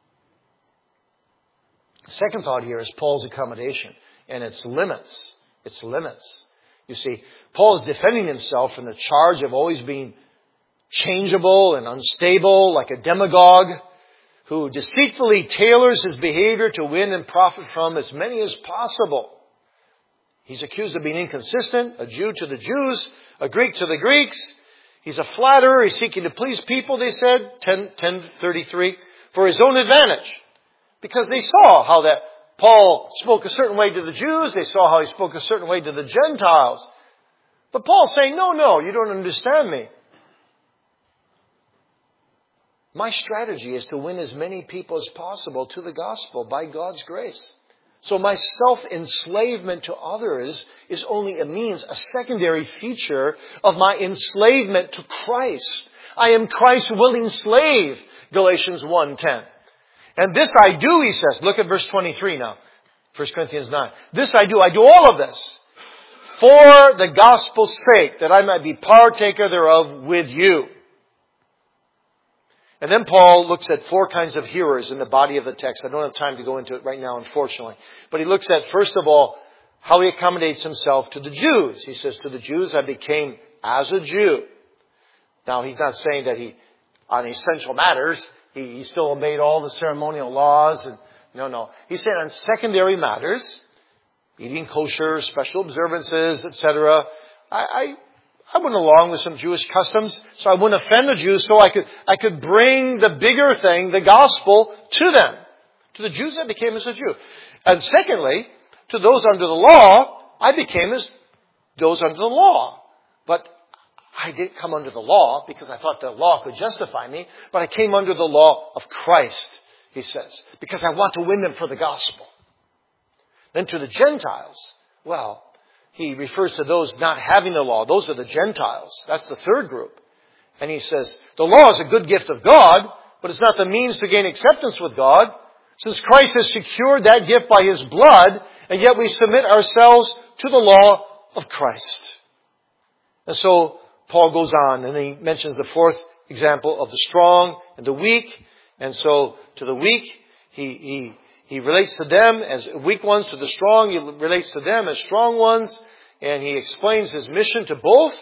[SPEAKER 2] The second thought here is Paul's accommodation and its limits. Its limits. You see, Paul is defending himself from the charge of always being changeable and unstable, like a demagogue who deceitfully tailors his behavior to win and profit from as many as possible. He's accused of being inconsistent, a Jew to the Jews, a Greek to the Greeks. He's a flatterer. He's seeking to please people, they said, ten thirty-three, for his own advantage. Because they saw how that Paul spoke a certain way to the Jews. They saw how he spoke a certain way to the Gentiles. But Paul's saying, no, no, you don't understand me. My strategy is to win as many people as possible to the gospel by God's grace. So my self-enslavement to others is only a means, a secondary feature of my enslavement to Christ. I am Christ's willing slave, Galatians one ten. And this I do, he says. Look at verse twenty-three now. First Corinthians nine. This I do. I do all of this for the gospel's sake, that I might be partaker thereof with you. And then Paul looks at four kinds of hearers in the body of the text. I don't have time to go into it right now, unfortunately. But he looks at, first of all, how he accommodates himself to the Jews. He says, to the Jews I became as a Jew. Now, he's not saying that he, on essential matters, he, he still obeyed all the ceremonial laws. And No, no. He's saying on secondary matters, eating kosher, special observances, et cetera, I, I I went along with some Jewish customs, so I wouldn't offend the Jews, so I could, I could bring the bigger thing, the gospel, to them. To the Jews, I became as a Jew. And secondly, to those under the law, I became as those under the law. But I didn't come under the law because I thought the law could justify me, but I came under the law of Christ, he says, because I want to win them for the gospel. Then to the Gentiles, well, he refers to those not having the law. Those are the Gentiles. That's the third group. And he says, the law is a good gift of God, but it's not the means to gain acceptance with God, since Christ has secured that gift by His blood, and yet we submit ourselves to the law of Christ. And so Paul goes on, and he mentions the fourth example of the strong and the weak. And so to the weak, he, he, he relates to them as weak ones. To the strong, he relates to them as strong ones. And he explains his mission to both.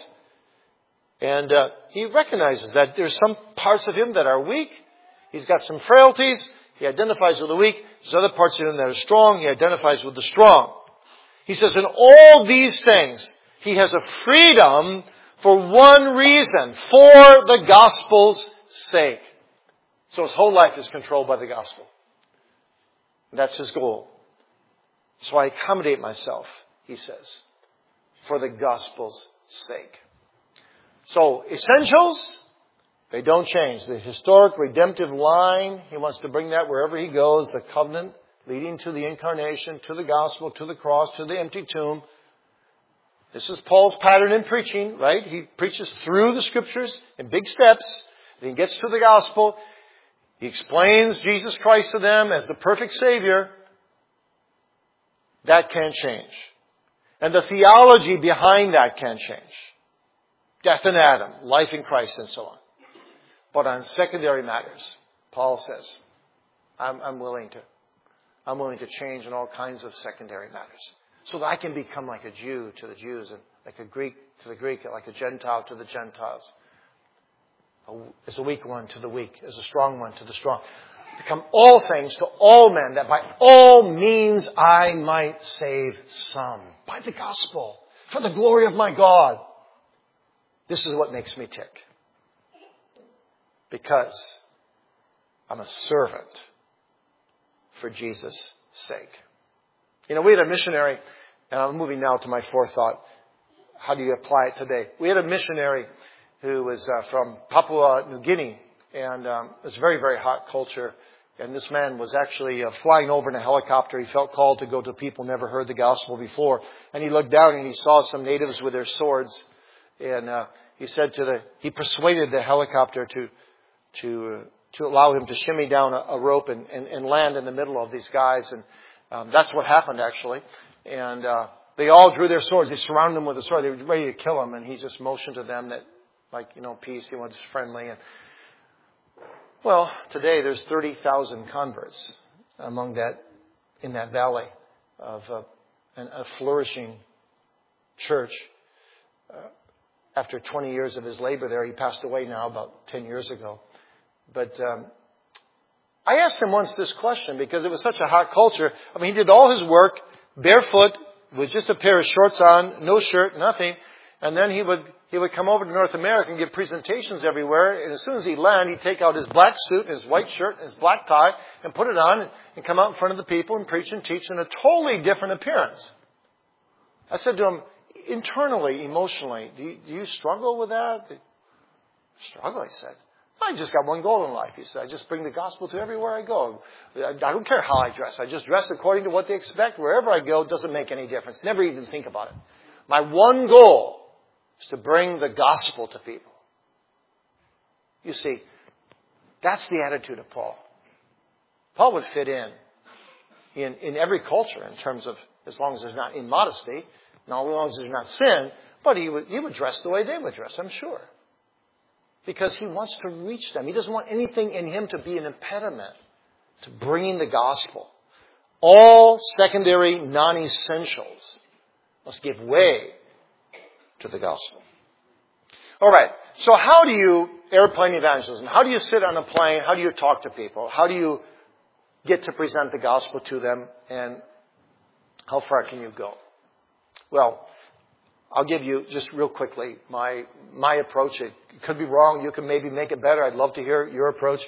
[SPEAKER 2] And uh, he recognizes that there's some parts of him that are weak. He's got some frailties. He identifies with the weak. There's other parts of him that are strong. He identifies with the strong. He says in all these things, he has a freedom for one reason, for the gospel's sake. So his whole life is controlled by the gospel. That's his goal. So I accommodate myself, he says, for the gospel's sake. So essentials, they don't change. The historic redemptive line, he wants to bring that wherever he goes. The covenant leading to the incarnation, to the gospel, to the cross, to the empty tomb. This is Paul's pattern in preaching, right? He preaches through the scriptures in big steps. Then he gets to the gospel. He explains Jesus Christ to them as the perfect Savior. That can't change. And the theology behind that can't change. Death in Adam, life in Christ, and so on. But on secondary matters, Paul says, I'm, I'm willing to. I'm willing to change in all kinds of secondary matters. So that I can become like a Jew to the Jews, and like a Greek to the Greek, and like a Gentile to the Gentiles. As a weak one to the weak, as a strong one to the strong. Become all things to all men, that by all means I might save some. By the gospel. for the glory of my God. This is what makes me tick. Because I'm a servant for Jesus' sake. You know, we had a missionary, and I'm moving now to my fourth thought. How do you apply it today? We had a missionary who was uh, from Papua New Guinea, and um, it was a very, very hot culture. And this man was actually uh, flying over in a helicopter. He felt called to go to people never heard the gospel before. And he looked down and he saw some natives with their swords. And uh, he said to the, he persuaded the helicopter to, to, uh, to allow him to shimmy down a, a rope and, and, and land in the middle of these guys. And um, that's what happened actually. And uh, they all drew their swords. They surrounded him with a sword. They were ready to kill him. And he just motioned to them that, like, you know, peace. He was friendly. And well, today there's thirty thousand converts among that, in that valley of uh, an, a flourishing church. Uh, after twenty years of his labor there, he passed away now about ten years ago. But um, I asked him once this question because it was such a hot culture. I mean, he did all his work barefoot with just a pair of shorts on, no shirt, nothing. And then he would he would come over to North America and give presentations everywhere. And as soon as he'd land, he'd take out his black suit and his white shirt and his black tie and put it on and come out in front of the people and preach and teach in a totally different appearance. I said to him, internally, emotionally, do you, do you struggle with that? Struggle, he said. I just got one goal in life, he said. I just bring the gospel to everywhere I go. I don't care how I dress. I just dress according to what they expect. Wherever I go, it doesn't make any difference. Never even think about it. My one goal is to bring the gospel to people. You see, that's the attitude of Paul. Paul would fit in, in in every culture in terms of, as long as there's not immodesty, not as long as there's not sin, but he would, he would dress the way they would dress, I'm sure. Because he wants to reach them. He doesn't want anything in him to be an impediment to bringing the gospel. All secondary non-essentials must give way to the gospel. All right. So how do you, airplane evangelism, how do you sit on a plane? How do you talk to people? How do you get to present the gospel to them? And how far can you go? Well, I'll give you just real quickly my my approach. It could be wrong. You can maybe make it better. I'd love to hear your approach.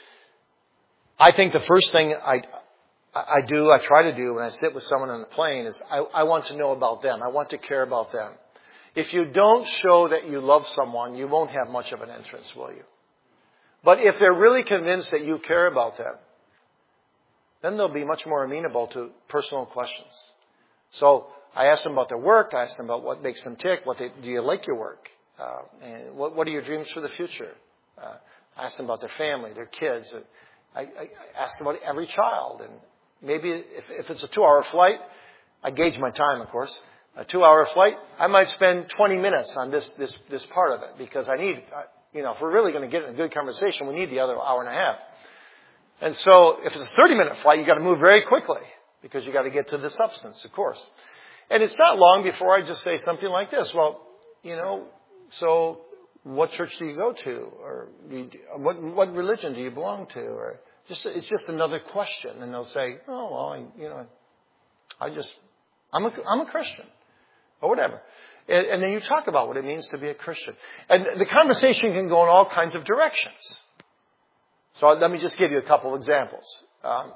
[SPEAKER 2] I think the first thing I I do, I try to do when I sit with someone on the plane is I, I want to know about them. I want to care about them. If you don't show that you love someone, you won't have much of an entrance, will you? But if they're really convinced that you care about them, then they'll be much more amenable to personal questions. So I ask them about their work. I ask them about what makes them tick. What they, do you like your work? Uh, and what, what are your dreams for the future? Uh, I ask them about their family, their kids. I, I, I ask them about every child. And maybe if, if it's a two-hour flight, I gauge my time, of course. A two-hour flight, I might spend twenty minutes on this this this part of it because I need, uh, you know, if we're really going to get in a good conversation, we need the other hour and a half. And so if it's a thirty-minute flight, you've got to move very quickly because you've got to get to the substance, of course. And it's not long before I just say something like this. Well, you know, so what church do you go to? Or you, what what religion do you belong to? Or just it's just another question. And they'll say, oh, well, I, you know, I just, I'm a, I'm a Christian. Or whatever. And, and then you talk about what it means to be a Christian. And the conversation can go in all kinds of directions. So let me just give you a couple examples. Um,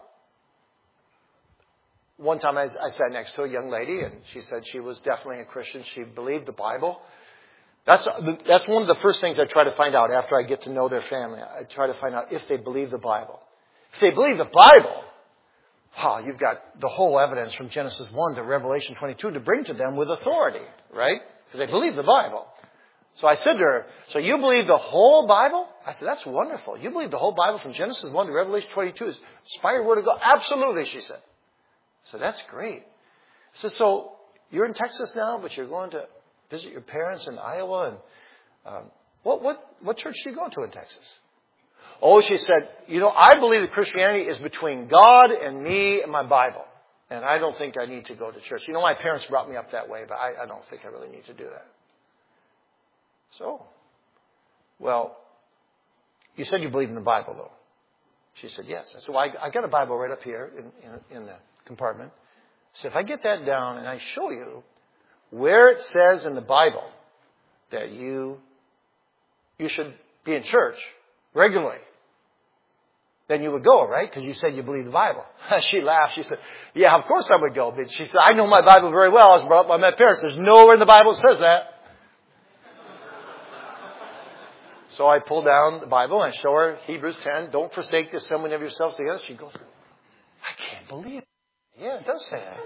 [SPEAKER 2] one time I, I sat next to a young lady, and she said she was definitely a Christian. She believed the Bible. That's that's one of the first things I try to find out after I get to know their family. I try to find out if they believe the Bible. If they believe the Bible, oh, you've got the whole evidence from Genesis one to Revelation twenty-two to bring to them with authority, right? Because they believe the Bible. So I said to her, so you believe the whole Bible? I said, that's wonderful. You believe the whole Bible from Genesis one to Revelation twenty-two is inspired word of God? Absolutely, she said. I said, that's great. I said, so you're in Texas now, but you're going to visit your parents in Iowa. And um, what, what, what church do you go to in Texas? Oh, she said, you know, I believe that Christianity is between God and me and my Bible. And I don't think I need to go to church. You know, my parents brought me up that way, but I, I don't think I really need to do that. So, well, you said you believe in the Bible, though. She said, yes. I said, well, I, I got a Bible right up here in, in, in the compartment. I said, if I get that down and I show you where it says in the Bible that you, you should be in church regularly, then you would go, right? Because you said you believe the Bible. She laughed. She said, yeah, of course I would go. But she said, I know my Bible very well. I was brought up by my parents. There's nowhere in the Bible that says that. So I pull down the Bible and I show her Hebrews ten. Don't forsake the assembling of yourselves together. She goes, I can't believe it. Yeah, it does say that.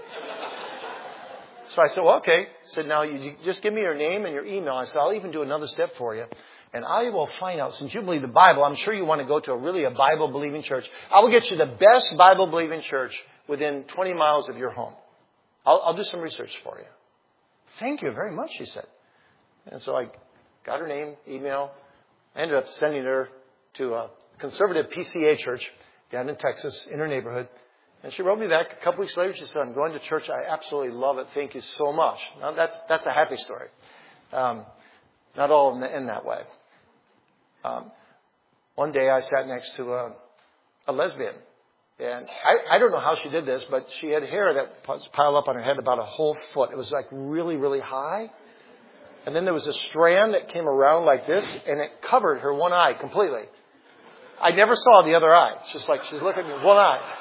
[SPEAKER 2] So I said, well, okay. I said, now you just give me your name and your email. I said, I'll even do another step for you. And I will find out, since you believe the Bible, I'm sure you want to go to a really a Bible-believing church. I will get you the best Bible-believing church within twenty miles of your home. I'll, I'll do some research for you. Thank you very much, she said. And so I got her name, email. I ended up sending her to a conservative P C A church down in Texas, in her neighborhood. And she wrote me back a couple weeks later. She said, I'm going to church. I absolutely love it. Thank you so much. Now, that's that's a happy story. Um, not all in, the, in that way. Um, one day I sat next to a, a lesbian. And I, I don't know how she did this, but she had hair that was piled up on her head about a whole foot. It was like really, really high. And then there was a strand that came around like this, and it covered her one eye completely. I never saw the other eye. It's just like she's looking at me with one eye.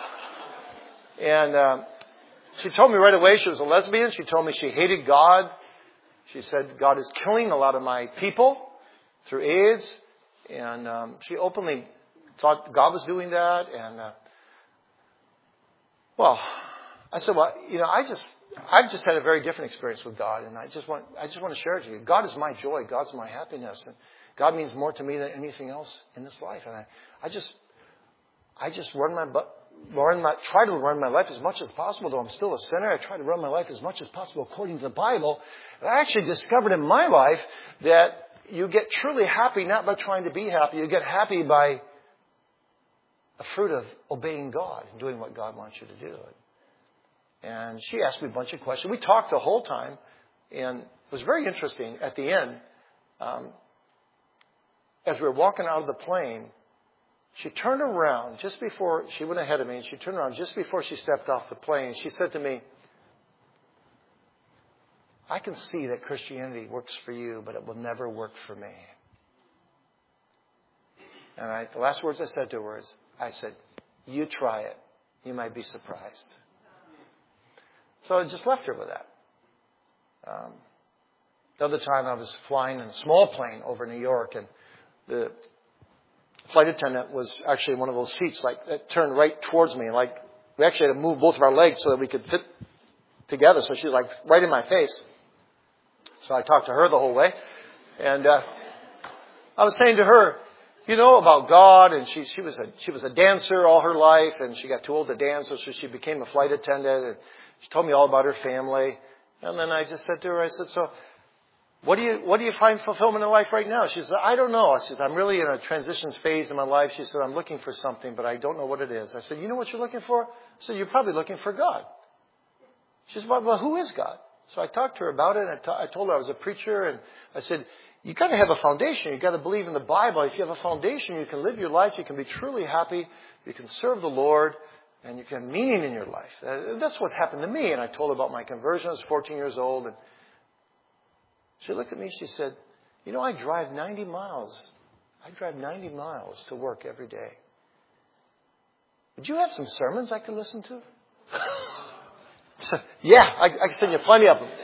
[SPEAKER 2] And um, she told me right away she was a lesbian. She told me she hated God. She said, God is killing a lot of my people through AIDS. And um, she openly thought God was doing that. And, uh, well, I said, well, you know, I just, I've just had a very different experience with God. And I just want, I just want to share it with you. God is my joy. God's my happiness. And God means more to me than anything else in this life. And I, I just, I just run my butt. Run my, try to run my life as much as possible, though I'm still a sinner. I try to run my life as much as possible according to the Bible. And I actually discovered in my life that you get truly happy not by trying to be happy. You get happy by a fruit of obeying God and doing what God wants you to do. And she asked me a bunch of questions. We talked the whole time, and it was very interesting. At the end, um, as we were walking out of the plane, she turned around just before, she went ahead of me, and she turned around just before she stepped off the plane. She said to me, I can see that Christianity works for you, but it will never work for me. And I, the last words I said to her was, I said, you try it. You might be surprised. So I just left her with that. Um, the other time I was flying in a small plane over New York, and the flight attendant was actually in one of those seats, like, that turned right towards me. Like, we actually had to move both of our legs so that we could fit together. So she was, like, right in my face. So I talked to her the whole way. And uh, I was saying to her, you know, about God. And she she was a she was a dancer all her life. And she got too old to dance, so she became a flight attendant. And she told me all about her family. And then I just said to her, I said, so What do you, what do you find fulfillment in life right now? She said, I don't know. She said, I'm really in a transition phase in my life. She said, I'm looking for something, but I don't know what it is. I said, you know what you're looking for? I said, you're probably looking for God. She said, well, well who is God? So I talked to her about it, and I, t- I told her I was a preacher, and I said, you got to have a foundation. You got to believe in the Bible. If you have a foundation, you can live your life. You can be truly happy. You can serve the Lord, and you can have meaning in your life. Uh, that's what happened to me. And I told her about my conversion. I was fourteen years old, and she looked at me, she said, you know, I drive ninety miles. I drive ninety miles to work every day. Would you have some sermons I could listen to? I said, yeah, I, I can send you plenty of them.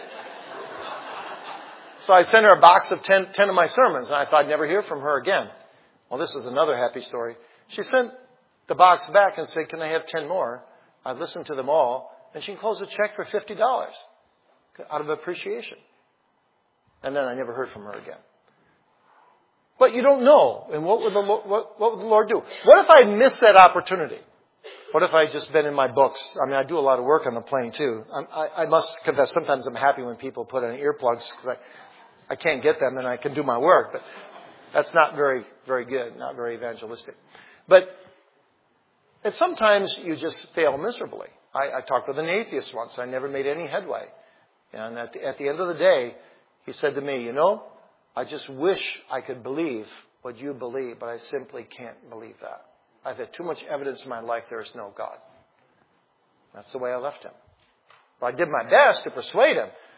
[SPEAKER 2] So I sent her a box of ten, ten of my sermons, and I thought I'd never hear from her again. Well, this is another happy story. She sent the box back and said, can I have ten more? I've listened to them all. And she enclosed a check for fifty dollars out of appreciation. And then I never heard from her again. But you don't know. And what would the Lord, what, what would the Lord do? What if I had missed that opportunity? What if I had just been in my books? I mean, I do a lot of work on the plane too. I'm, I, I must confess, sometimes I'm happy when people put on earplugs because I, I can't get them and I can do my work. But that's not very, very good, not very evangelistic. But and sometimes you just fail miserably. I, I talked with an atheist once. I never made any headway. And at the, at the end of the day, he said to me, you know, I just wish I could believe what you believe, but I simply can't believe that. I've had too much evidence in my life there is no God. That's the way I left him. But I did my best to persuade him.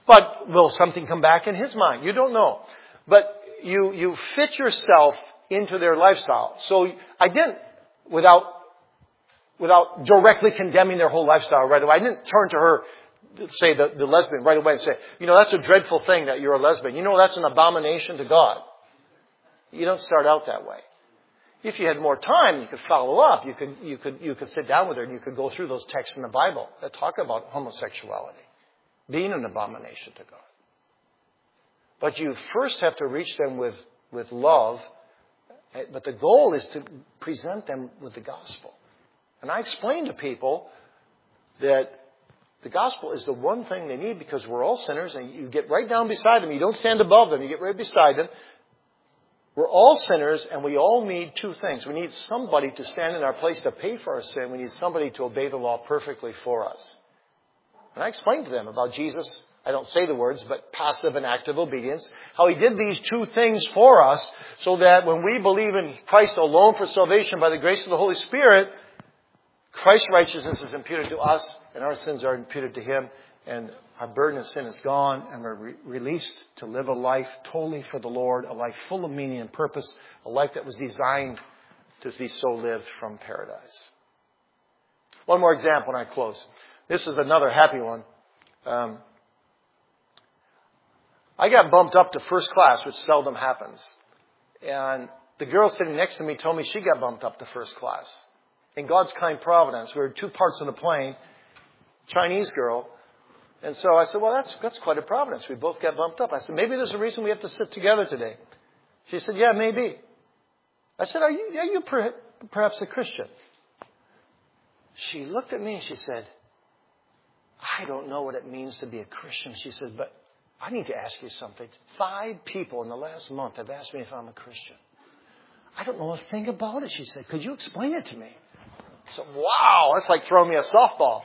[SPEAKER 2] But will something come back in his mind? You don't know. But you, you fit yourself into their lifestyle. So I didn't, without, without directly condemning their whole lifestyle right away, I didn't turn to her, say the, the lesbian right away and say, you know, that's a dreadful thing that you're a lesbian. You know, that's an abomination to God. You don't start out that way. If you had more time, you could follow up. You could, you could, you could sit down with her and you could go through those texts in the Bible that talk about homosexuality being an abomination to God. But you first have to reach them with, with love. But the goal is to present them with the gospel. And I explain to people that the gospel is the one thing they need because we're all sinners and you get right down beside them. You don't stand above them. You get right beside them. We're all sinners and we all need two things. We need somebody to stand in our place to pay for our sin. We need somebody to obey the law perfectly for us. And I explained to them about Jesus. I don't say the words, but passive and active obedience. How he did these two things for us so that when we believe in Christ alone for salvation by the grace of the Holy Spirit, Christ's righteousness is imputed to us and our sins are imputed to him. And our burden of sin is gone and we're re- released to live a life totally for the Lord, a life full of meaning and purpose, a life that was designed to be so lived from paradise. One more example and I close. This is another happy one. Um, I got bumped up to first class, which seldom happens. And the girl sitting next to me told me she got bumped up to first class. In God's kind providence, we were two parts of the plane, Chinese girl. And so I said, well, that's, that's quite a providence. We both got bumped up. I said, maybe there's a reason we have to sit together today. She said, yeah, maybe. I said, are you, are you per, perhaps a Christian? She looked at me and she said, I don't know what it means to be a Christian. She said, but I need to ask you something. Five people in the last month have asked me if I'm a Christian. I don't know a thing about it, she said. Could you explain it to me? I said, wow, that's like throwing me a softball.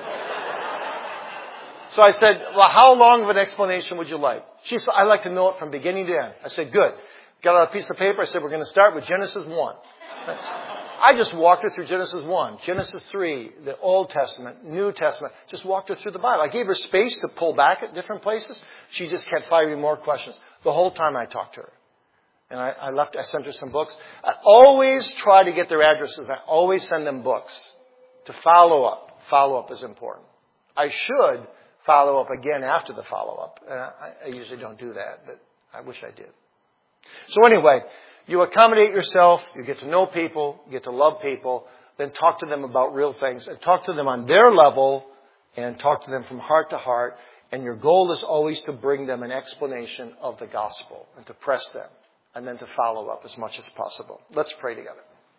[SPEAKER 2] So I said, well, how long of an explanation would you like? She said, I'd like to know it from beginning to end. I said, good. Got out a piece of paper. I said, we're going to start with Genesis one. I just walked her through Genesis one, Genesis three, the Old Testament, New Testament. Just walked her through the Bible. I gave her space to pull back at different places. She just kept firing more questions. The whole time I talked to her. And I, I left, I sent her some books. I always try to get their addresses. I always send them books to follow up. Follow up is important. I should follow up again after the follow up. And I, I usually don't do that, but I wish I did. So anyway, you accommodate yourself, you get to know people, you get to love people, then talk to them about real things and talk to them on their level and talk to them from heart to heart. And your goal is always to bring them an explanation of the gospel and to press them and then to follow up as much as possible. Let's pray together.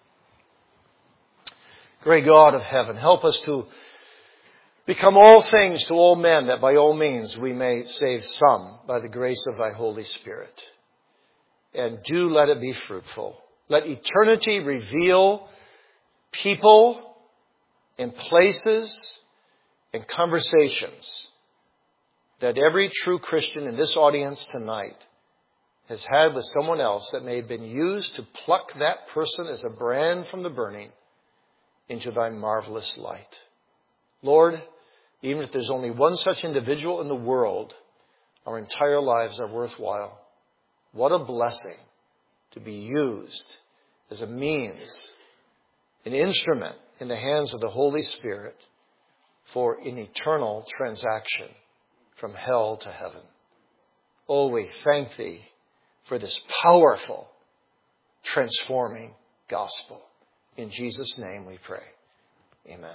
[SPEAKER 2] Great God of heaven, help us to become all things to all men, that by all means we may save some by the grace of thy Holy Spirit. And do let it be fruitful. Let eternity reveal people and places and conversations that every true Christian in this audience tonight has had with someone else that may have been used to pluck that person as a brand from the burning into thy marvelous light. Lord, even if there's only one such individual in the world, our entire lives are worthwhile. What a blessing to be used as a means, an instrument in the hands of the Holy Spirit for an eternal transaction from hell to heaven. Oh, we thank thee for this powerful, transforming gospel. In Jesus' name we pray. Amen.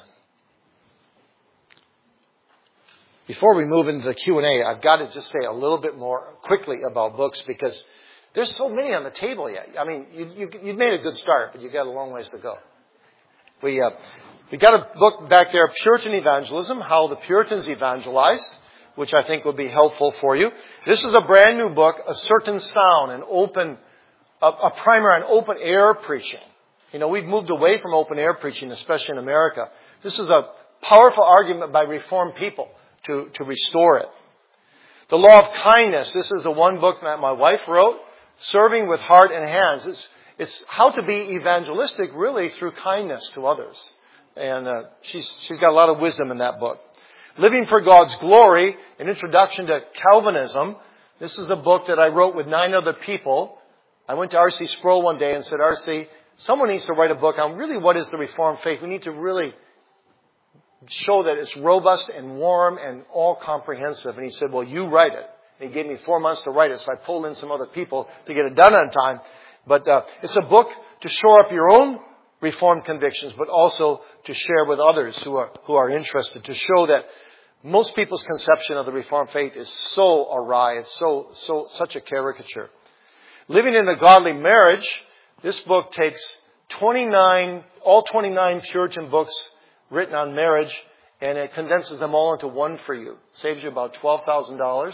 [SPEAKER 2] Before we move into the Q and A, I've got to just say a little bit more quickly about books because there's so many on the table yet. I mean, you, you, you've made a good start, but you've got a long ways to go. We, uh, we got a book back there, Puritan Evangelism, How the Puritans Evangelized, which I think will be helpful for you. This is a brand new book, A Certain Sound, an open, a, a primer on open air preaching. You know, we've moved away from open air preaching, especially in America. This is a powerful argument by Reformed people to, to restore it. The Law of Kindness. This is the one book that my wife wrote, Serving with Heart and Hands. It's, it's how to be evangelistic really through kindness to others. And uh, she's, she's got a lot of wisdom in that book. Living for God's Glory, an introduction to Calvinism. This is a book that I wrote with nine other people. I went to R C Sproul one day and said, R C, someone needs to write a book on really what is the Reformed faith. We need to really show that it's robust and warm and all comprehensive. And he said, well, you write it. And he gave me four months to write it, so I pulled in some other people to get it done on time. But uh, it's a book to shore up your own Reformed convictions, but also to share with others who are who are interested, to show that most people's conception of the Reformed faith is so awry, it's so so such a caricature. Living in a Godly Marriage, this book takes twenty-nine, all twenty-nine Puritan books written on marriage, and it condenses them all into one for you. Saves you about twelve thousand dollars.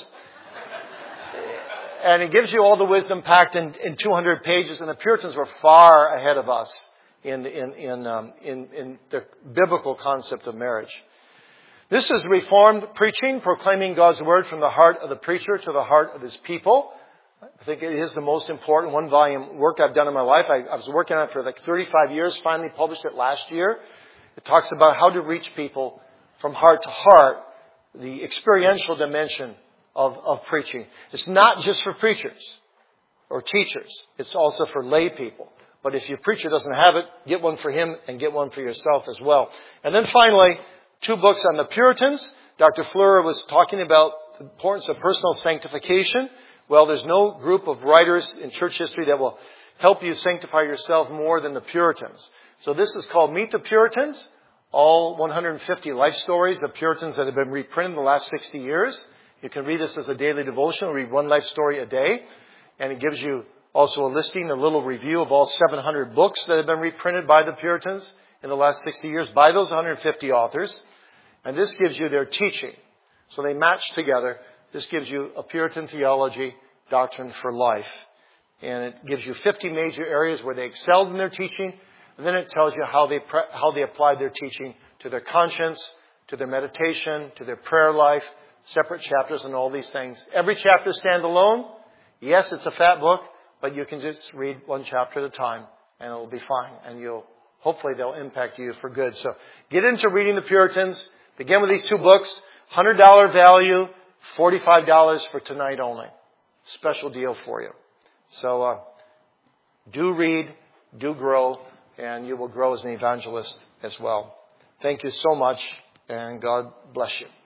[SPEAKER 2] And it gives you all the wisdom packed in, in two hundred pages, and the Puritans were far ahead of us in, in, in, um, in, in the biblical concept of marriage. This is Reformed preaching, proclaiming God's Word from the heart of the preacher to the heart of his people. I think it is the most important one-volume work I've done in my life. I, I was working on it for like thirty-five years, finally published it last year. It talks about how to reach people from heart to heart, the experiential dimension of, of preaching. It's not just for preachers or teachers. It's also for lay people. But if your preacher doesn't have it, get one for him and get one for yourself as well. And then finally, two books on the Puritans. Doctor Fleur was talking about the importance of personal sanctification. Well, there's no group of writers in church history that will help you sanctify yourself more than the Puritans. So this is called Meet the Puritans. All one hundred fifty life stories of Puritans that have been reprinted in the last sixty years. You can read this as a daily devotion, read one life story a day. And it gives you also a listing, a little review of all seven hundred books that have been reprinted by the Puritans in the last sixty years by those one hundred fifty authors. And this gives you their teaching. So they match together. This gives you a Puritan theology, doctrine for life. And it gives you fifty major areas where they excelled in their teaching. And then it tells you how they pre- how they applied their teaching to their conscience, to their meditation, to their prayer life, separate chapters and all these things. Every chapter stands alone. Yes, it's a fat book, but you can just read one chapter at a time and it'll be fine. And you'll, hopefully they'll impact you for good. So get into reading the Puritans. Begin with these two books. one hundred dollars value, forty-five dollars for tonight only. Special deal for you. So, uh, do read, do grow, and you will grow as an evangelist as well. Thank you so much, and God bless you.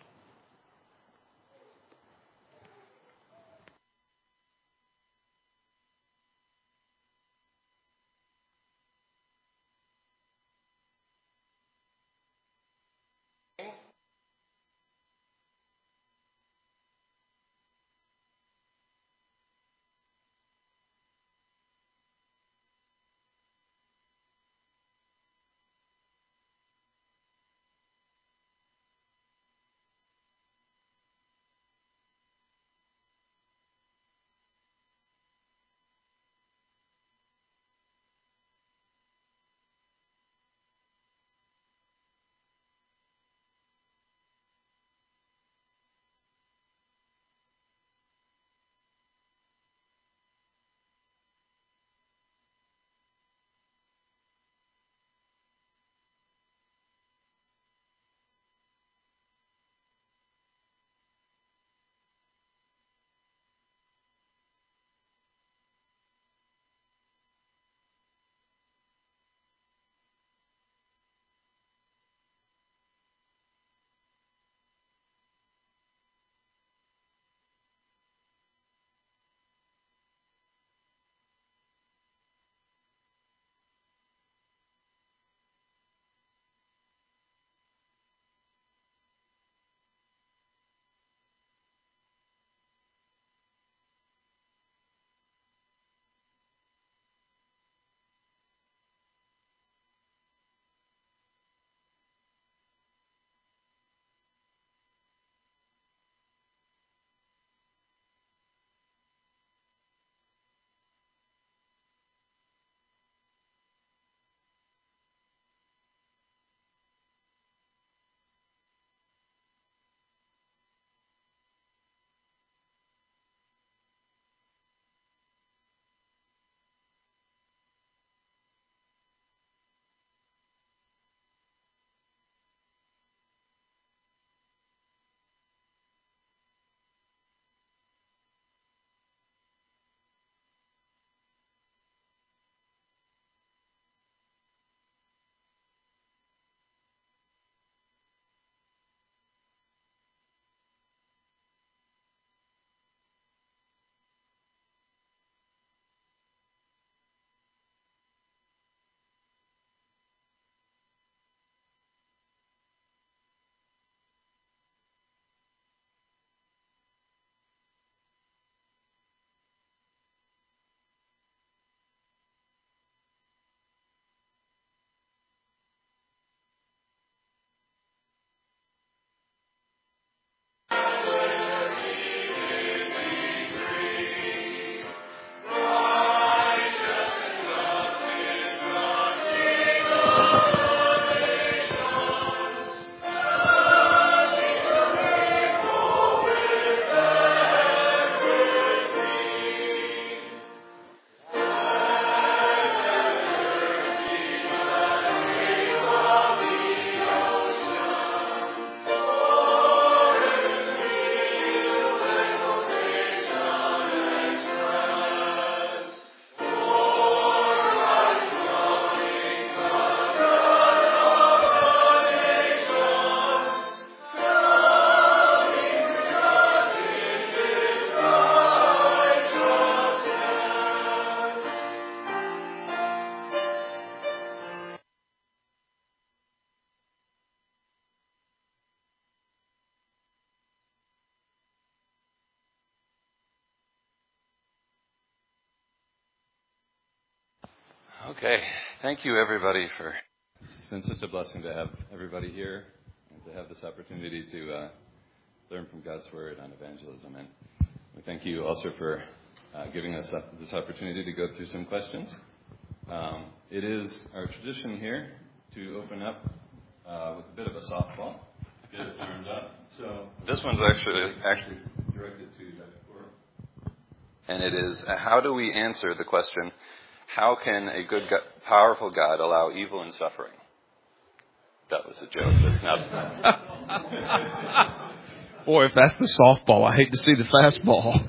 [SPEAKER 3] Okay, thank you everybody for. It's been such a blessing to have everybody here and to have this opportunity to uh, learn from God's Word on evangelism. And we thank you also for uh, giving us this opportunity to go through some questions. Um, it is our tradition here to open up uh, with a bit of a softball. Get us warmed up. So this one's actually actually directed to Doctor Cora. And it is, uh, how do we answer the question, how can a good, God, powerful God allow evil and suffering? That was a joke. That's not.
[SPEAKER 4] Boy, if that's the softball, I hate to see the fastball.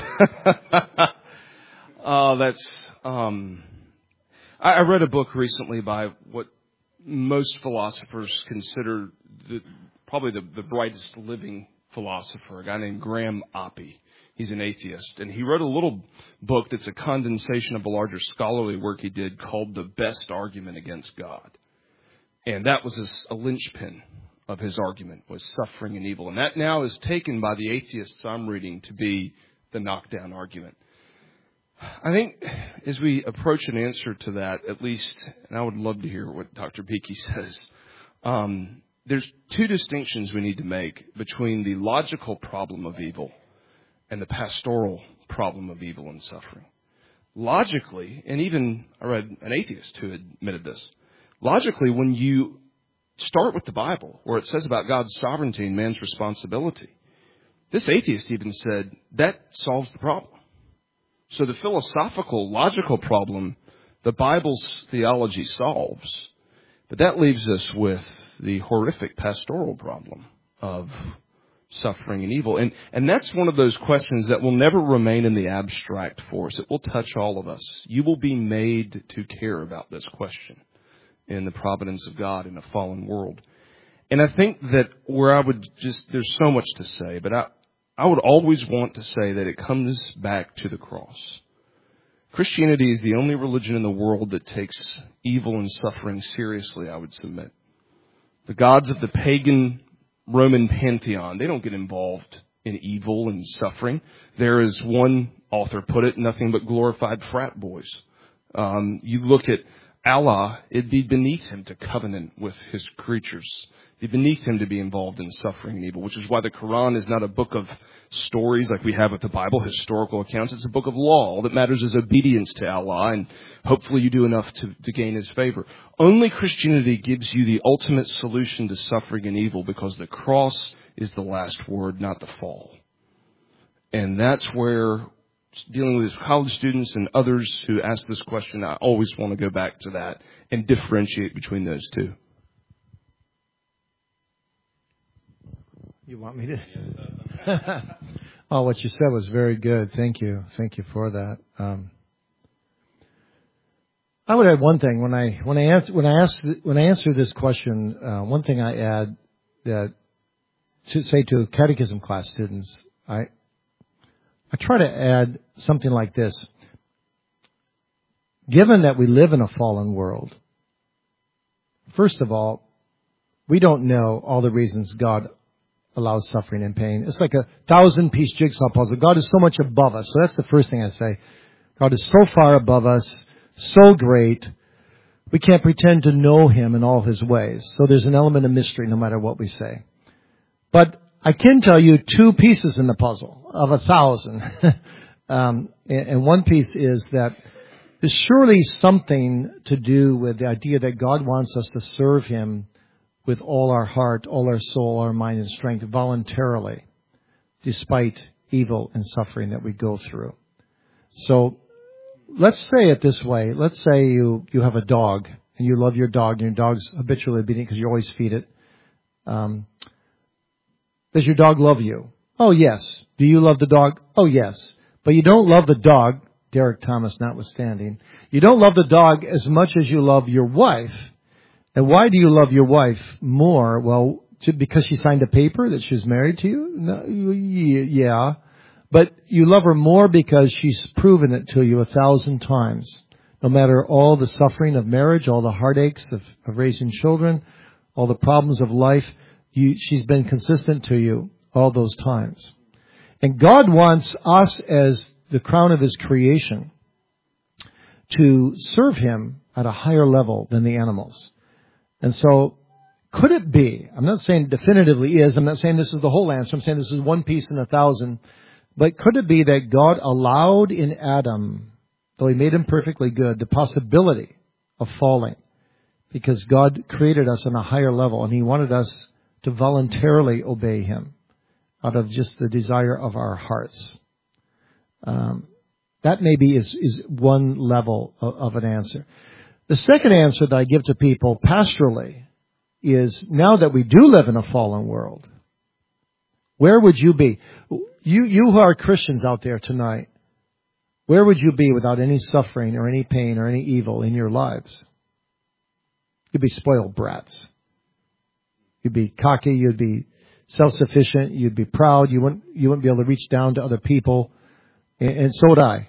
[SPEAKER 4] uh, that's. Um, I, I read a book recently by what most philosophers consider the, probably the, the brightest living philosopher, a guy named Graham Oppy. He's an atheist, and he wrote a little book that's a condensation of a larger scholarly work he did called The Best Argument Against God. And that was a, a linchpin of his argument, was suffering and evil. And that now is taken by the atheists I'm reading to be the knockdown argument. I think as we approach an answer to that, at least, and I would love to hear what Doctor Beeke says, um, there's two distinctions we need to make between the logical problem of evil and the pastoral problem of evil and suffering. Logically, and even I read an atheist who admitted this, logically, when you start with the Bible, where it says about God's sovereignty and man's responsibility, this atheist even said that solves the problem. So the philosophical, logical problem, the Bible's theology solves. But that leaves us with the horrific pastoral problem of suffering and evil. And, and that's one of those questions that will never remain in the abstract for us. It will touch all of us. You will be made to care about this question in the providence of God in a fallen world. And I think that where I would just, there's so much to say, but I, I would always want to say that it comes back to the cross. Christianity is the only religion in the world that takes evil and suffering seriously, I would submit. The gods of the pagan Roman pantheon, they don't get involved in evil and suffering. There, as one author put it, nothing but glorified frat boys. Um, you look at Allah, it'd be beneath him to covenant with his creatures. It'd be beneath him to be involved in suffering and evil, which is why the Quran is not a book of stories like we have with the Bible, historical accounts. It's a book of law. All that matters is obedience to Allah, and hopefully you do enough to, to gain his favor. Only Christianity gives you the ultimate solution to suffering and evil, because the cross is the last word, not the fall. And that's where, dealing with college students and others who ask this question, I always want to go back to that and differentiate between those two.
[SPEAKER 2] You want me to? Oh, what you said was very good. Thank you. Thank you for that. Um, I would add one thing when I when I answer when I ask when I answer this question. Uh, one thing I add that to say to catechism class students, I I try to add something like this. Given that we live in a fallen world, first of all, we don't know all the reasons God allows suffering and pain. It's like a thousand-piece jigsaw puzzle. God is so much above us. So that's the first thing I say. God is so far above us, so great, we can't pretend to know him in all his ways. So there's an element of mystery no matter what we say. But I can tell you two pieces in the puzzle of a thousand. um, and one piece is that there's surely something to do with the idea that God wants us to serve him with all our heart, all our soul, our mind and strength voluntarily, despite evil and suffering that we go through. So let's say it this way. Let's say you, you have a dog and you love your dog and your dog's habitually obedient because you always feed it. Um, does your dog love you? Oh, yes. Do you love the dog? Oh, yes. But you don't love the dog, Derek Thomas notwithstanding. You don't love the dog as much as you love your wife. And why do you love your wife more? Well, because she signed a paper that she was married to you? No, yeah. But you love her more because she's proven it to you a thousand times. No matter all the suffering of marriage, all the heartaches of, of raising children, all the problems of life, you, she's been consistent to you all those times. And God wants us as the crown of his creation to serve him at a higher level than the animals. And so, could it be, I'm not saying definitively is, I'm not saying this is the whole answer, I'm saying this is one piece in a thousand, but could it be that God allowed in Adam, though He made him perfectly good, the possibility of falling? Because God created us on a higher level and He wanted us to voluntarily obey Him out of just the desire of our hearts. Um, that maybe is, is one level of, of an answer. The second answer that I give to people pastorally is, now that we do live in a fallen world, where would you be? You, you who are Christians out there tonight, where would you be without any suffering or any pain or any evil in your lives? You'd be spoiled brats. You'd be cocky. You'd be self-sufficient. You'd be proud. You wouldn't, you wouldn't be able to reach down to other people. And, and so would I.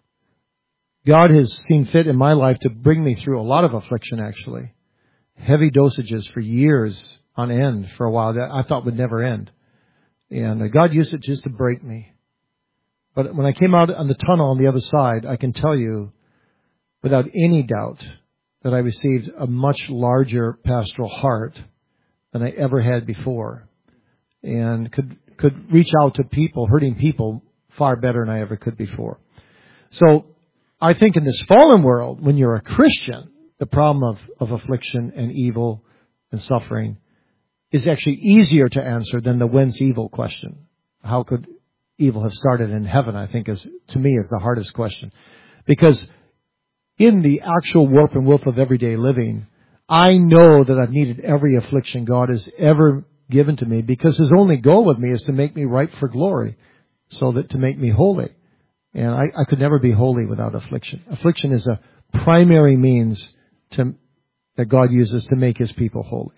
[SPEAKER 2] God has seen fit in my life to bring me through a lot of affliction, actually. Heavy dosages for years on end for a while that I thought would never end. And God used it just to break me. But when I came out on the tunnel on the other side, I can tell you without any doubt that I received a much larger pastoral heart than I ever had before. And could could reach out to people, hurting people, far better than I ever could before. So I think in this fallen world, when you're a Christian, the problem of, of affliction and evil and suffering is actually easier to answer than the whence evil question. How could evil have started in heaven, I think, is, to me, is the hardest question. Because in the actual warp and woof of everyday living, I know that I've needed every affliction God has ever given to me, because His only goal with me is to make me ripe for glory, so that to make me holy. And I, I could never be holy without affliction. Affliction is a primary means to, that God uses to make His people holy.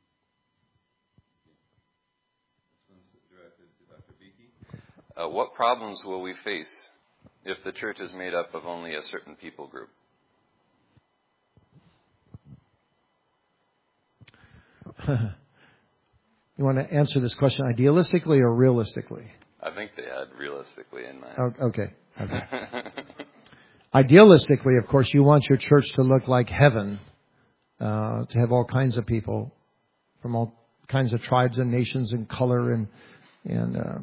[SPEAKER 3] Uh, what problems will we face if the church is made up of only a certain people group?
[SPEAKER 2] You want to answer this question idealistically or realistically?
[SPEAKER 3] I think they had realistically in mind.
[SPEAKER 2] Okay. okay. Idealistically, of course, you want your church to look like heaven, uh, to have all kinds of people from all kinds of tribes and nations and color. And, and uh,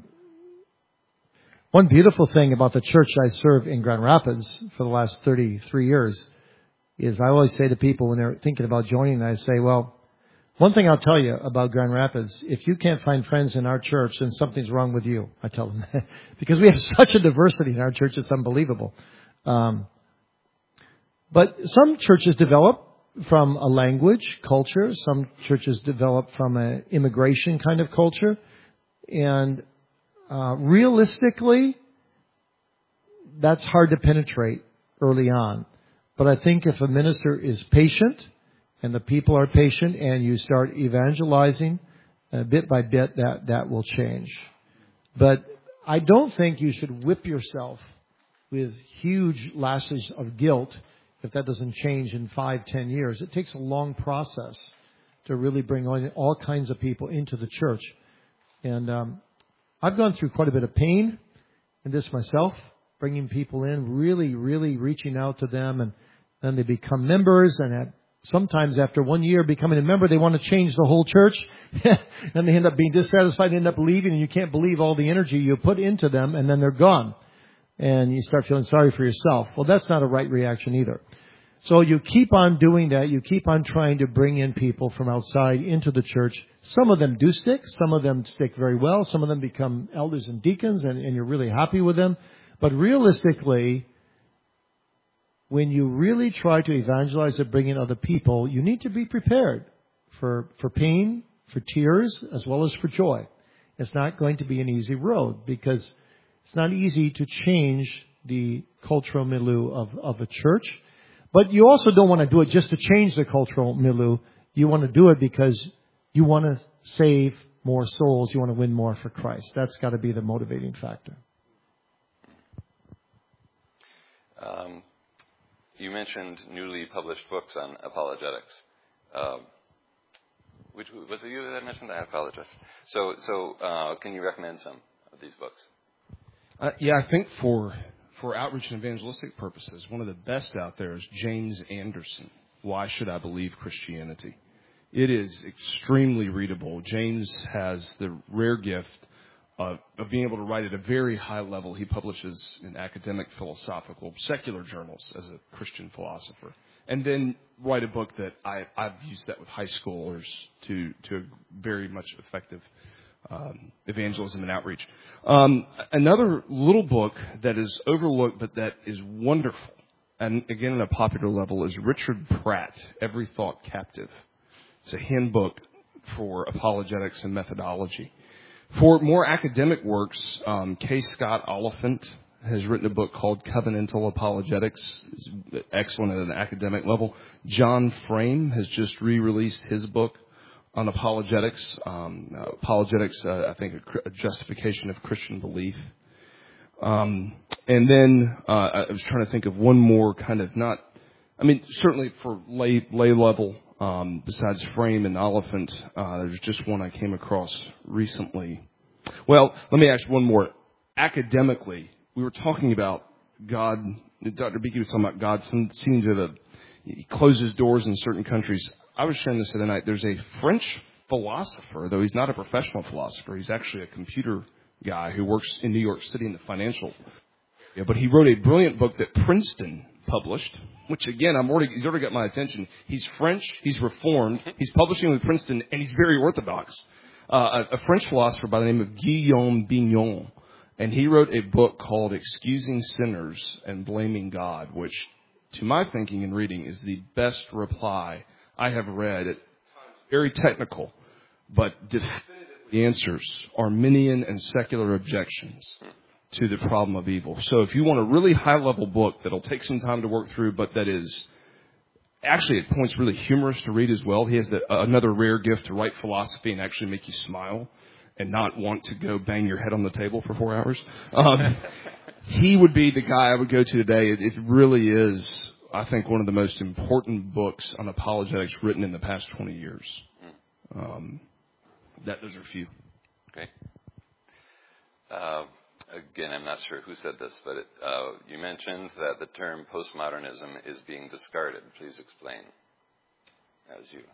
[SPEAKER 2] one beautiful thing about the church I serve in Grand Rapids for the last thirty-three years is I always say to people when they're thinking about joining, I say, well, one thing I'll tell you about Grand Rapids, if you can't find friends in our church, then something's wrong with you. I tell them that. Because we have such a diversity in our church, it's unbelievable. Um, but some churches develop from a language, culture. Some churches develop from an immigration kind of culture. And uh, realistically, that's hard to penetrate early on. But I think if a minister is patient, and the people are patient, and you start evangelizing uh, bit by bit, that, that will change. But I don't think you should whip yourself with huge lashes of guilt if that doesn't change in five, ten years. It takes a long process to really bring on all kinds of people into the church. And um, I've gone through quite a bit of pain in this myself, bringing people in, really, really reaching out to them, and then they become members, and at sometimes after one year becoming a member, they want to change the whole church. And they end up being dissatisfied, they end up leaving, and you can't believe all the energy you put into them, and then they're gone. And you start feeling sorry for yourself. Well, that's not a right reaction either. So you keep on doing that. You keep on trying to bring in people from outside into the church. Some of them do stick. Some of them stick very well. Some of them become elders and deacons, and, and you're really happy with them. But realistically, when you really try to evangelize and bring in other people, you need to be prepared for, for pain, for tears, as well as for joy. It's not going to be an easy road, because it's not easy to change the cultural milieu of, of a church. But you also don't want to do it just to change the cultural milieu. You want to do it because you want to save more souls. You want to win more for Christ. That's got to be the motivating factor.
[SPEAKER 3] Um, you mentioned newly published books on apologetics. Uh, which was it you that mentioned that? I apologize. So, so uh, can you recommend some of these books?
[SPEAKER 4] Uh, yeah, I think for for outreach and evangelistic purposes, one of the best out there is James Anderson. Why Should I Believe Christianity? It is extremely readable. James has the rare gift of, of being able to write at a very high level. He publishes in academic, philosophical, secular journals as a Christian philosopher. And then write a book that I, I've used that with high schoolers to, to a very much effective um, evangelism and outreach. Um, another little book that is overlooked but that is wonderful, and again, at a popular level, is Richard Pratt, Every Thought Captive. It's a handbook for apologetics and methodology. For more academic works, um, K. Scott Oliphant has written a book called Covenantal Apologetics. It's excellent at an academic level. John Frame has just re-released his book on apologetics. Um, uh, apologetics, uh, I think, a, a justification of Christian belief. Um, and then uh, I was trying to think of one more kind of not, I mean, certainly for lay, lay level, um, besides Frame and Oliphant, uh, there's just one I came across recently. Well, let me ask one more. Academically, we were talking about God, Doctor Beeke was talking about God seeming to have he closes doors in certain countries. I was sharing this the other night. There's a French philosopher, though he's not a professional philosopher. He's actually a computer guy who works in New York City in the financial area. But he wrote a brilliant book that Princeton published, which again, I'm already, he's already got my attention. He's French, he's Reformed, he's publishing with Princeton, and he's very orthodox. Uh, a, a French philosopher by the name of Guillaume Bignon. And he wrote a book called Excusing Sinners and Blaming God, which, to my thinking and reading, is the best reply I have read. At times very technical, but definitive answers Arminian and secular objections to the problem of evil. So if you want a really high-level book that'll take some time to work through, but that is actually at points really humorous to read as well. He has the, uh, another rare gift to write philosophy and actually make you smile and not want to go bang your head on the table for four hours. Um, he would be the guy I would go to today. It, it really is, I think, one of the most important books on apologetics written in the past twenty years. Um, that those are a few.
[SPEAKER 3] Okay. Uh, again, I'm not sure who said this, but it, uh, you mentioned that the term postmodernism is being discarded. Please explain. As you.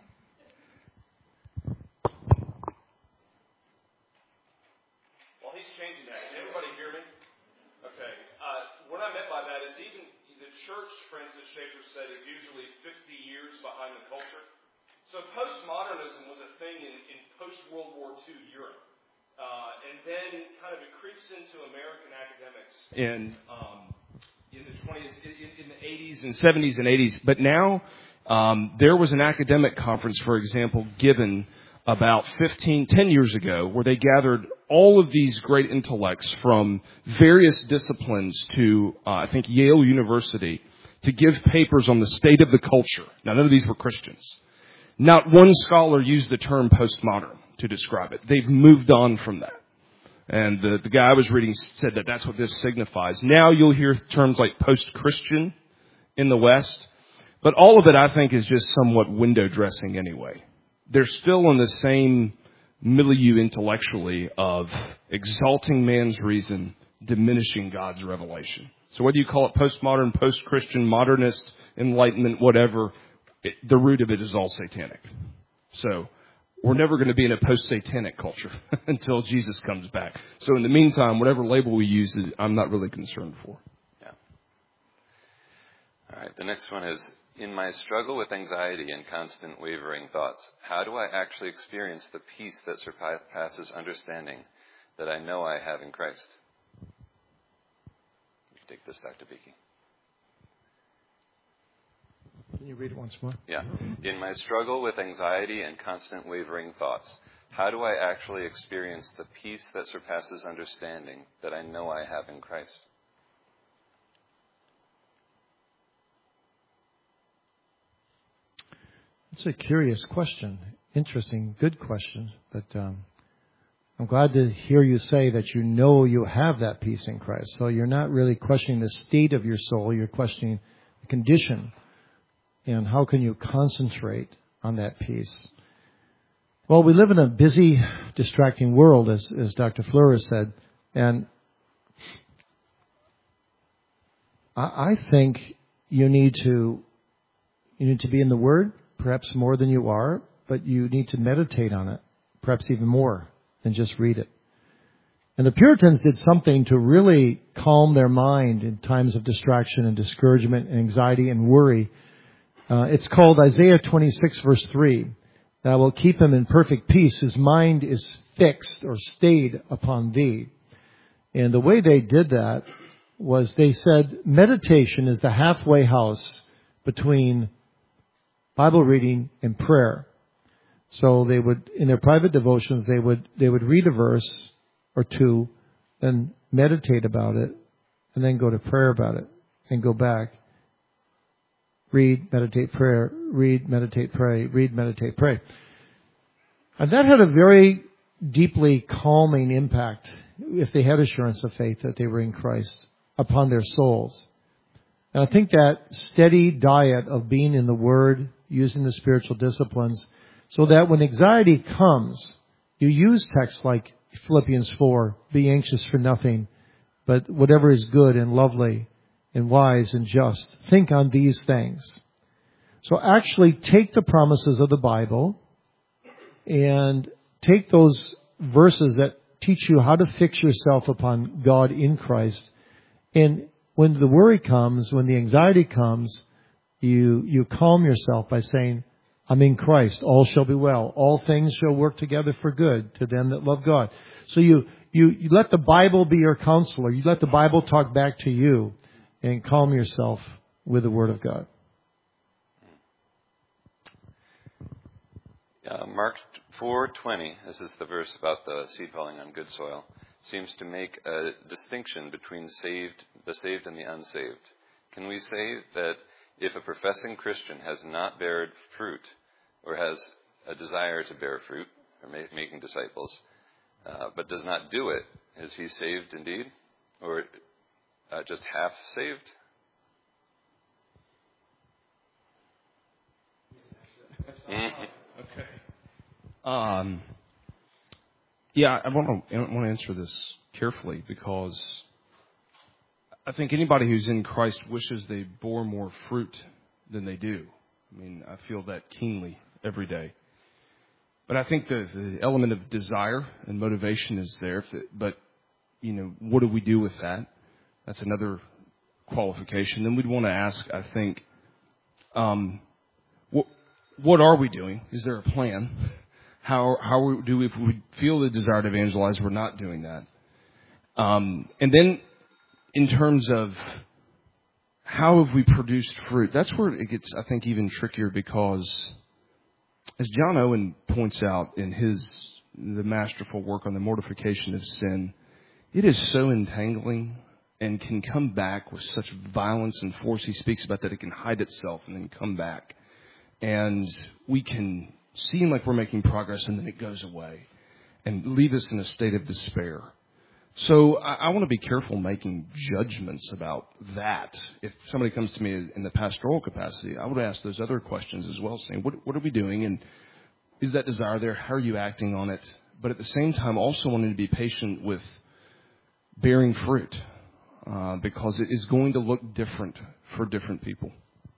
[SPEAKER 4] Well, he's changing that. Can everybody hear me? Okay. Uh, what I meant by that is even the church, Francis Schaeffer said, is usually fifty years behind the culture. So postmodernism was a thing in, in post-World War Two Europe. Uh, and then kind of it creeps into American academics in, um, in the twenties, in, in the eighties and seventies and eighties. But now um, there was an academic conference, for example, given about fifteen, ten years ago, where they gathered all of these great intellects from various disciplines to, uh, I think, Yale University to give papers on the state of the culture. Now, none of these were Christians. Not one scholar used the term postmodern to describe it. They've moved on from that. And the, the guy I was reading said that that's what this signifies. Now you'll hear terms like post-Christian in the West. But all of it, I think, is just somewhat window dressing anyway. They're still in the same milieu intellectually of exalting man's reason, diminishing God's revelation. So whether you call it postmodern, post-Christian, modernist, enlightenment, whatever, it, the root of it is all satanic. So we're never going to be in a post-satanic culture until Jesus comes back. So in the meantime, whatever label we use, I'm not really concerned for.
[SPEAKER 3] Yeah. All right. The next one is, in my struggle with anxiety and constant wavering thoughts, how do I actually experience the peace that surpasses understanding that I know I have in Christ? You can take this, Doctor Beeke.
[SPEAKER 2] Can you read it once more?
[SPEAKER 3] Yeah. In my struggle with anxiety and constant wavering thoughts, how do I actually experience the peace that surpasses understanding that I know I have in Christ?
[SPEAKER 2] It's a curious question. Interesting, good question. But um, I'm glad to hear you say that you know you have that peace in Christ. So you're not really questioning the state of your soul. You're questioning the condition. And how can you concentrate on that peace? Well, we live in a busy, distracting world, as, as Doctor Fleur said. And I, I think you need to you need to be in the Word, perhaps more than you are, but you need to meditate on it, perhaps even more than just read it. And the Puritans did something to really calm their mind in times of distraction and discouragement and anxiety and worry. Uh, it's called Isaiah twenty-six, verse three. Thou wilt keep him in perfect peace. His mind is fixed or stayed upon thee. And the way they did that was they said meditation is the halfway house between Bible reading and prayer. So they would, in their private devotions, they would they would read a verse or two, then meditate about it, and then go to prayer about it, and go back. Read, meditate, prayer. Read, meditate, pray. Read, meditate, pray. And that had a very deeply calming impact, if they had assurance of faith that they were in Christ, upon their souls. And I think that steady diet of being in the Word, using the spiritual disciplines, so that when anxiety comes, you use texts like Philippians four, be anxious for nothing, but whatever is good and lovely and wise and just, think on these things. So actually take the promises of the Bible and take those verses that teach you how to fix yourself upon God in Christ. And when the worry comes, when the anxiety comes, you, you calm yourself by saying, I'm in Christ. All shall be well. All things shall work together for good to them that love God. So you, you, you let the Bible be your counselor. You let the Bible talk back to you and calm yourself with the Word of God.
[SPEAKER 3] Uh, Mark four twenty, this is the verse about the seed falling on good soil, seems to make a distinction between saved, the saved and the unsaved. Can we say that if a professing Christian has not bared fruit, or has a desire to bear fruit, or ma- making disciples, uh, but does not do it, is he saved indeed? Or uh, just half saved?
[SPEAKER 4] Okay. Um, yeah, I want to I want to answer this carefully, because I think anybody who's in Christ wishes they bore more fruit than they do. I mean, I feel that keenly every day. But I think the, the element of desire and motivation is there. But, you know, what do we do with that? That's another qualification. Then we'd want to ask, I think, um, what, what are we doing? Is there a plan? How how do we, if we feel the desire to evangelize, we're not doing that? Um, and then in terms of how have we produced fruit, that's where it gets, I think, even trickier, because as John Owen points out in his the masterful work on the mortification of sin, it is so entangling and can come back with such violence and force. He speaks about that it can hide itself and then come back. And we can seem like we're making progress, and then it goes away and leave us in a state of despair. So I, I want to be careful making judgments about that. If somebody comes to me in the pastoral capacity, I would ask those other questions as well, saying, what, what are we doing? And is that desire there? How are you acting on it? But at the same time, also wanting to be patient with bearing fruit, uh, because it is going to look different for different people.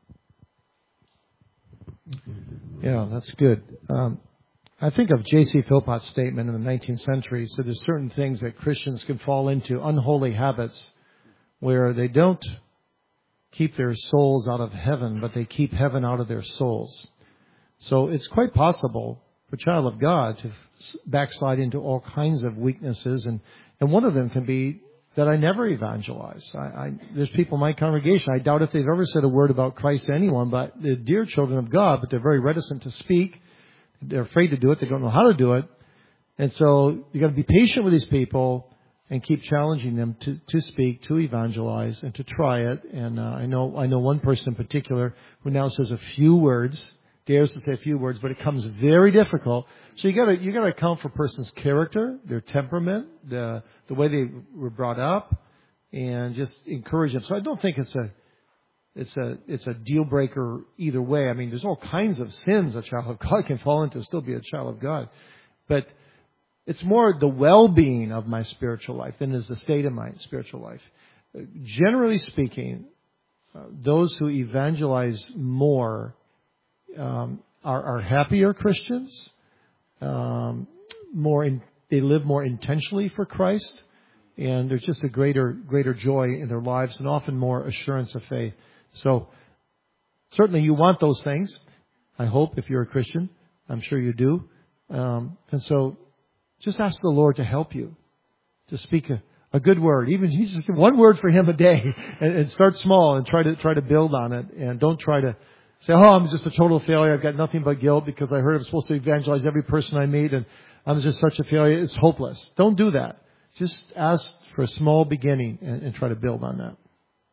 [SPEAKER 2] Yeah, that's good. Um, I think of J C Philpott's statement in the nineteenth century. He said there's certain things that Christians can fall into, unholy habits, where they don't keep their souls out of heaven, but they keep heaven out of their souls. So it's quite possible for a child of God to backslide into all kinds of weaknesses, and, and one of them can be that I never evangelize. I, I, there's people in my congregation, I doubt if they've ever said a word about Christ to anyone, but they're dear children of God, but they're very reticent to speak. They're afraid to do it. They don't know how to do it. And so you got to be patient with these people and keep challenging them to, to speak, to evangelize, and to try it. And uh, I know I know one person in particular who now says a few words, dares to say a few words, but it comes very difficult. So you got to you got to account for a person's character, their temperament, the the way they were brought up, and just encourage them. So I don't think it's a it's a it's a deal breaker either way. I mean, there's all kinds of sins a child of God can fall into, still be a child of God, but it's more the well-being of my spiritual life than is the state of my spiritual life. Generally speaking, uh, those who evangelize more um, are, are happier Christians, um, more in, they live more intentionally for Christ, and there's just a greater greater joy in their lives and often more assurance of faith. So certainly you want those things, I hope, if you're a Christian. I'm sure you do. Um, and so just ask the Lord to help you, to speak a, a good word, even just one word for Him a day, and, and start small and try to try to build on it. And don't try to say, oh, I'm just a total failure. I've got nothing but guilt because I heard I'm supposed to evangelize every person I meet, and I'm just such a failure. It's hopeless. Don't do that. Just ask for a small beginning and, and try to build on that.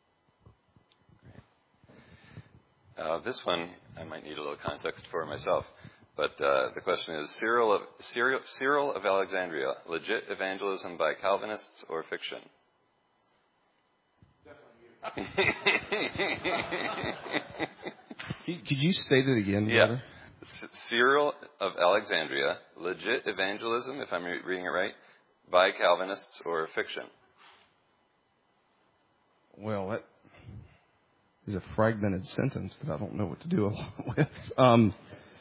[SPEAKER 3] Uh, this one, I might need a little context for myself. But uh, the question is, Cyril of, Cyril, Cyril of Alexandria, legit evangelism by Calvinists or fiction?
[SPEAKER 4] Could you say that again,
[SPEAKER 3] yeah.
[SPEAKER 4] brother?
[SPEAKER 3] C- Cyril of Alexandria, legit evangelism, if I'm re- reading it right, by Calvinists or fiction?
[SPEAKER 4] Well, that is a fragmented sentence that I don't know what to do with. Um,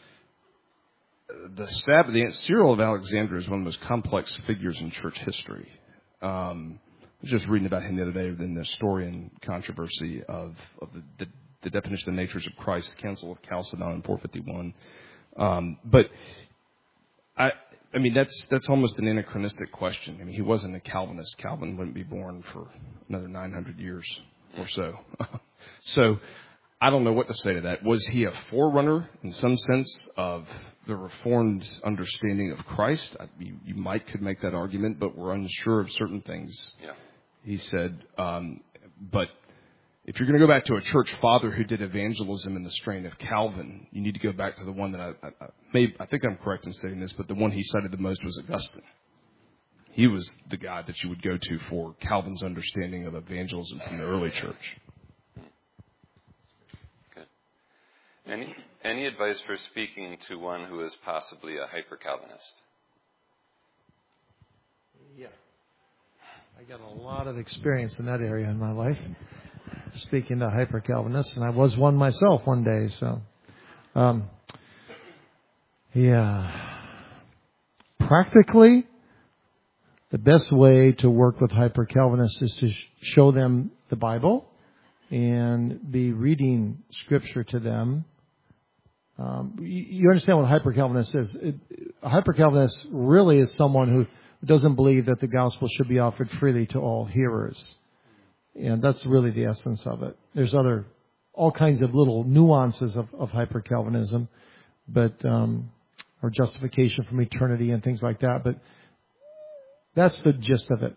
[SPEAKER 4] the Sabbath, the Cyril of Alexandria is one of the most complex figures in church history. Um, I was just reading about him the other day in the Nestorian controversy of, of the, the, the definition of the natures of Christ, the Council of Chalcedon in four fifty-one. Um, but I, I mean, that's that's almost an anachronistic question. I mean, he wasn't a Calvinist. Calvin wouldn't be born for another nine hundred years or so. So I don't know what to say to that. Was he a forerunner in some sense of the Reformed understanding of Christ? I, you, you might could make that argument, but we're unsure of certain things.
[SPEAKER 3] Yeah.
[SPEAKER 4] He said, um, but if you're going to go back to a church father who did evangelism in the strain of Calvin, you need to go back to the one that I, I, I, may, I think I'm correct in stating this, but the one he cited the most was Augustine. He was the guy that you would go to for Calvin's understanding of evangelism from the early church.
[SPEAKER 3] Good. Any any advice for speaking to one who is possibly a hyper-Calvinist?
[SPEAKER 2] Yeah. I got a lot of experience in that area in my life, speaking to hyper-Calvinists, and I was one myself one day. So, um, yeah. Practically, the best way to work with hyper-Calvinists is to sh- show them the Bible and be reading Scripture to them. Um, you, you understand what a hyper-Calvinist is. It, a hyper-Calvinist really is someone who doesn't believe that the gospel should be offered freely to all hearers. And that's really the essence of it. There's other, all kinds of little nuances of, of hyper-Calvinism, but, um, or justification from eternity and things like that, but that's the gist of it.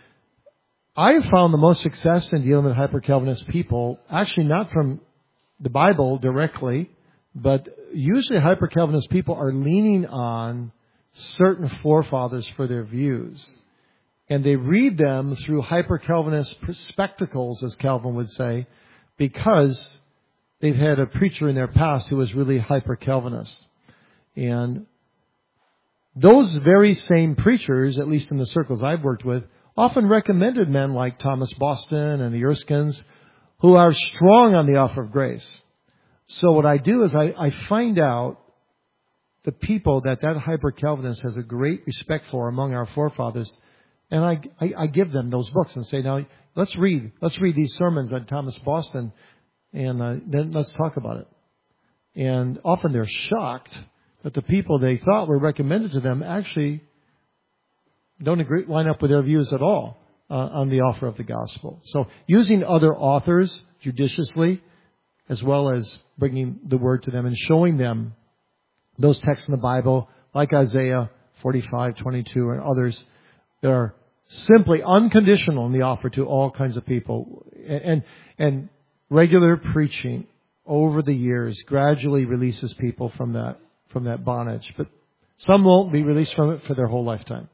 [SPEAKER 2] I have found the most success in dealing with hyper-Calvinist people, actually not from the Bible directly, but usually hyper-Calvinist people are leaning on certain forefathers for their views. And they read them through hyper-Calvinist spectacles, as Calvin would say, because they've had a preacher in their past who was really hyper-Calvinist. And those very same preachers, at least in the circles I've worked with, often recommended men like Thomas Boston and the Erskines, who are strong on the offer of grace. So what I do is I, I find out the people that that hyper-Calvinist has a great respect for among our forefathers, and I, I, I give them those books and say, now, let's read, let's read these sermons on Thomas Boston, and uh, then let's talk about it. And often they're shocked that the people they thought were recommended to them actually don't agree, line up with their views at all uh, on the offer of the gospel. So using other authors judiciously, as well as bringing the word to them and showing them those texts in the Bible, like Isaiah forty-five twenty-two and others, that are simply unconditional in the offer to all kinds of people. And, and, and regular preaching over the years gradually releases people from that, from that bondage. But some won't be released from it for their whole lifetime.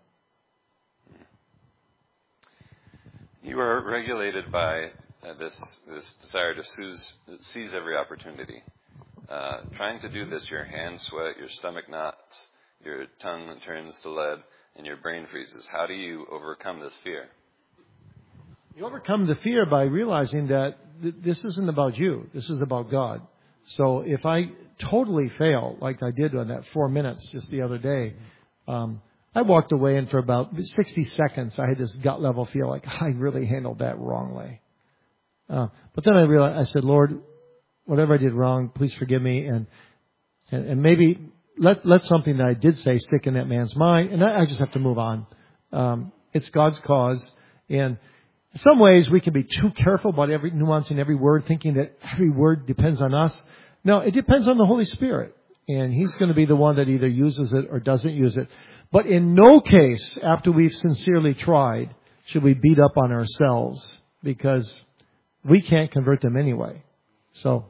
[SPEAKER 3] You are regulated by uh, this this desire to seize, seize every opportunity. Uh, trying to do this, your hands sweat, your stomach knots, your tongue turns to lead, and your brain freezes. How do you overcome this fear?
[SPEAKER 2] You overcome the fear by realizing that th- this isn't about you. This is about God. So if I totally fail, like I did on that four minutes just the other day, um, I walked away and for about sixty seconds I had this gut level feel like I really handled that wrongly. Uh, but then I realized, I said, Lord, whatever I did wrong, please forgive me, and and, and maybe let let something that I did say stick in that man's mind, and I, I just have to move on. Um, it's God's cause, and in some ways we can be too careful about every nuance in every word, thinking that every word depends on us. No, it depends on the Holy Spirit, and He's going to be the one that either uses it or doesn't use it. But in no case, after we've sincerely tried, should we beat up on ourselves, because we can't convert them anyway. So,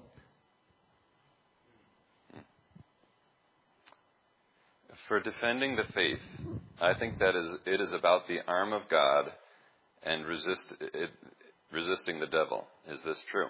[SPEAKER 3] for defending the faith, I think that is it is about the arm of God and resist it, resisting the devil. Is this true?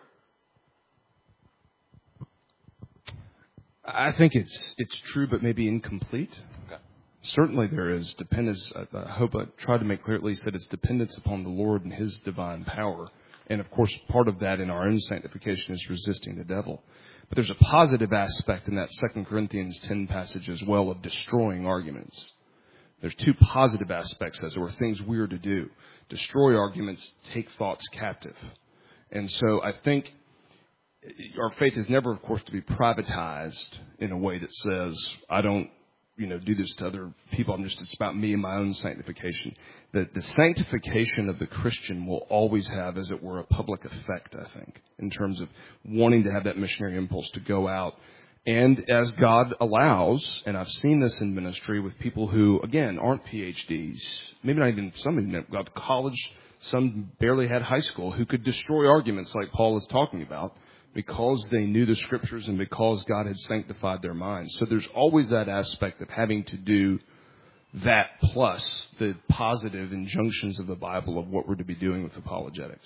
[SPEAKER 4] I think it's it's true, but maybe incomplete.
[SPEAKER 3] Okay.
[SPEAKER 4] Certainly there is dependence. I, I hope I tried to make clear at least that it's dependence upon the Lord and His divine power. And, of course, part of that in our own sanctification is resisting the devil. But there's a positive aspect in that Second Corinthians ten passage as well of destroying arguments. There's two positive aspects, as it were, things we're to do. Destroy arguments, take thoughts captive. And so I think our faith is never, of course, to be privatized in a way that says, I don't, you know, do this to other people. I'm just, it's about me and my own sanctification. The, the sanctification of the Christian will always have, as it were, a public effect, I think, in terms of wanting to have that missionary impulse to go out. And as God allows, and I've seen this in ministry with people who, again, aren't P H Ds, maybe not even some of them got to college, some barely had high school, who could destroy arguments like Paul is talking about, because they knew the Scriptures and because God had sanctified their minds. So there's always that aspect of having to do that plus the positive injunctions of the Bible of what we're to be doing with apologetics.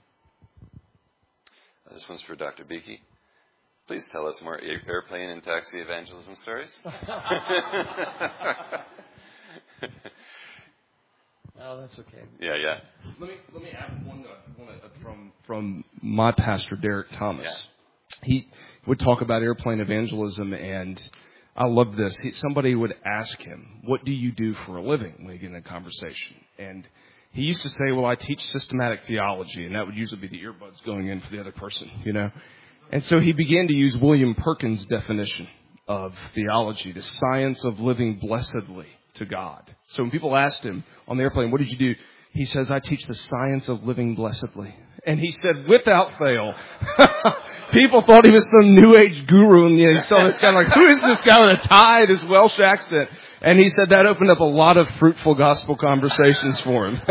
[SPEAKER 3] This one's for Doctor Beeke. Please tell us more airplane and taxi evangelism stories.
[SPEAKER 2] Oh, that's okay.
[SPEAKER 3] Yeah, yeah.
[SPEAKER 4] Let me let me add one, uh, one uh, from from my pastor Derek Thomas.
[SPEAKER 3] Yeah.
[SPEAKER 4] He would talk about airplane evangelism, and I love this. He, somebody would ask him, "What do you do for a living?" when we get in a conversation, and he used to say, "Well, I teach systematic theology," and that would usually be the earbuds going in for the other person, you know. And so he began to use William Perkins' definition of theology, the science of living blessedly to God. So when people asked him on the airplane, what did you do? He says, I teach the science of living blessedly. And he said, without fail, people thought he was some New Age guru. And you know, he saw this guy like, who is this guy with a tie, this Welsh accent? And he said that opened up a lot of fruitful gospel conversations for him.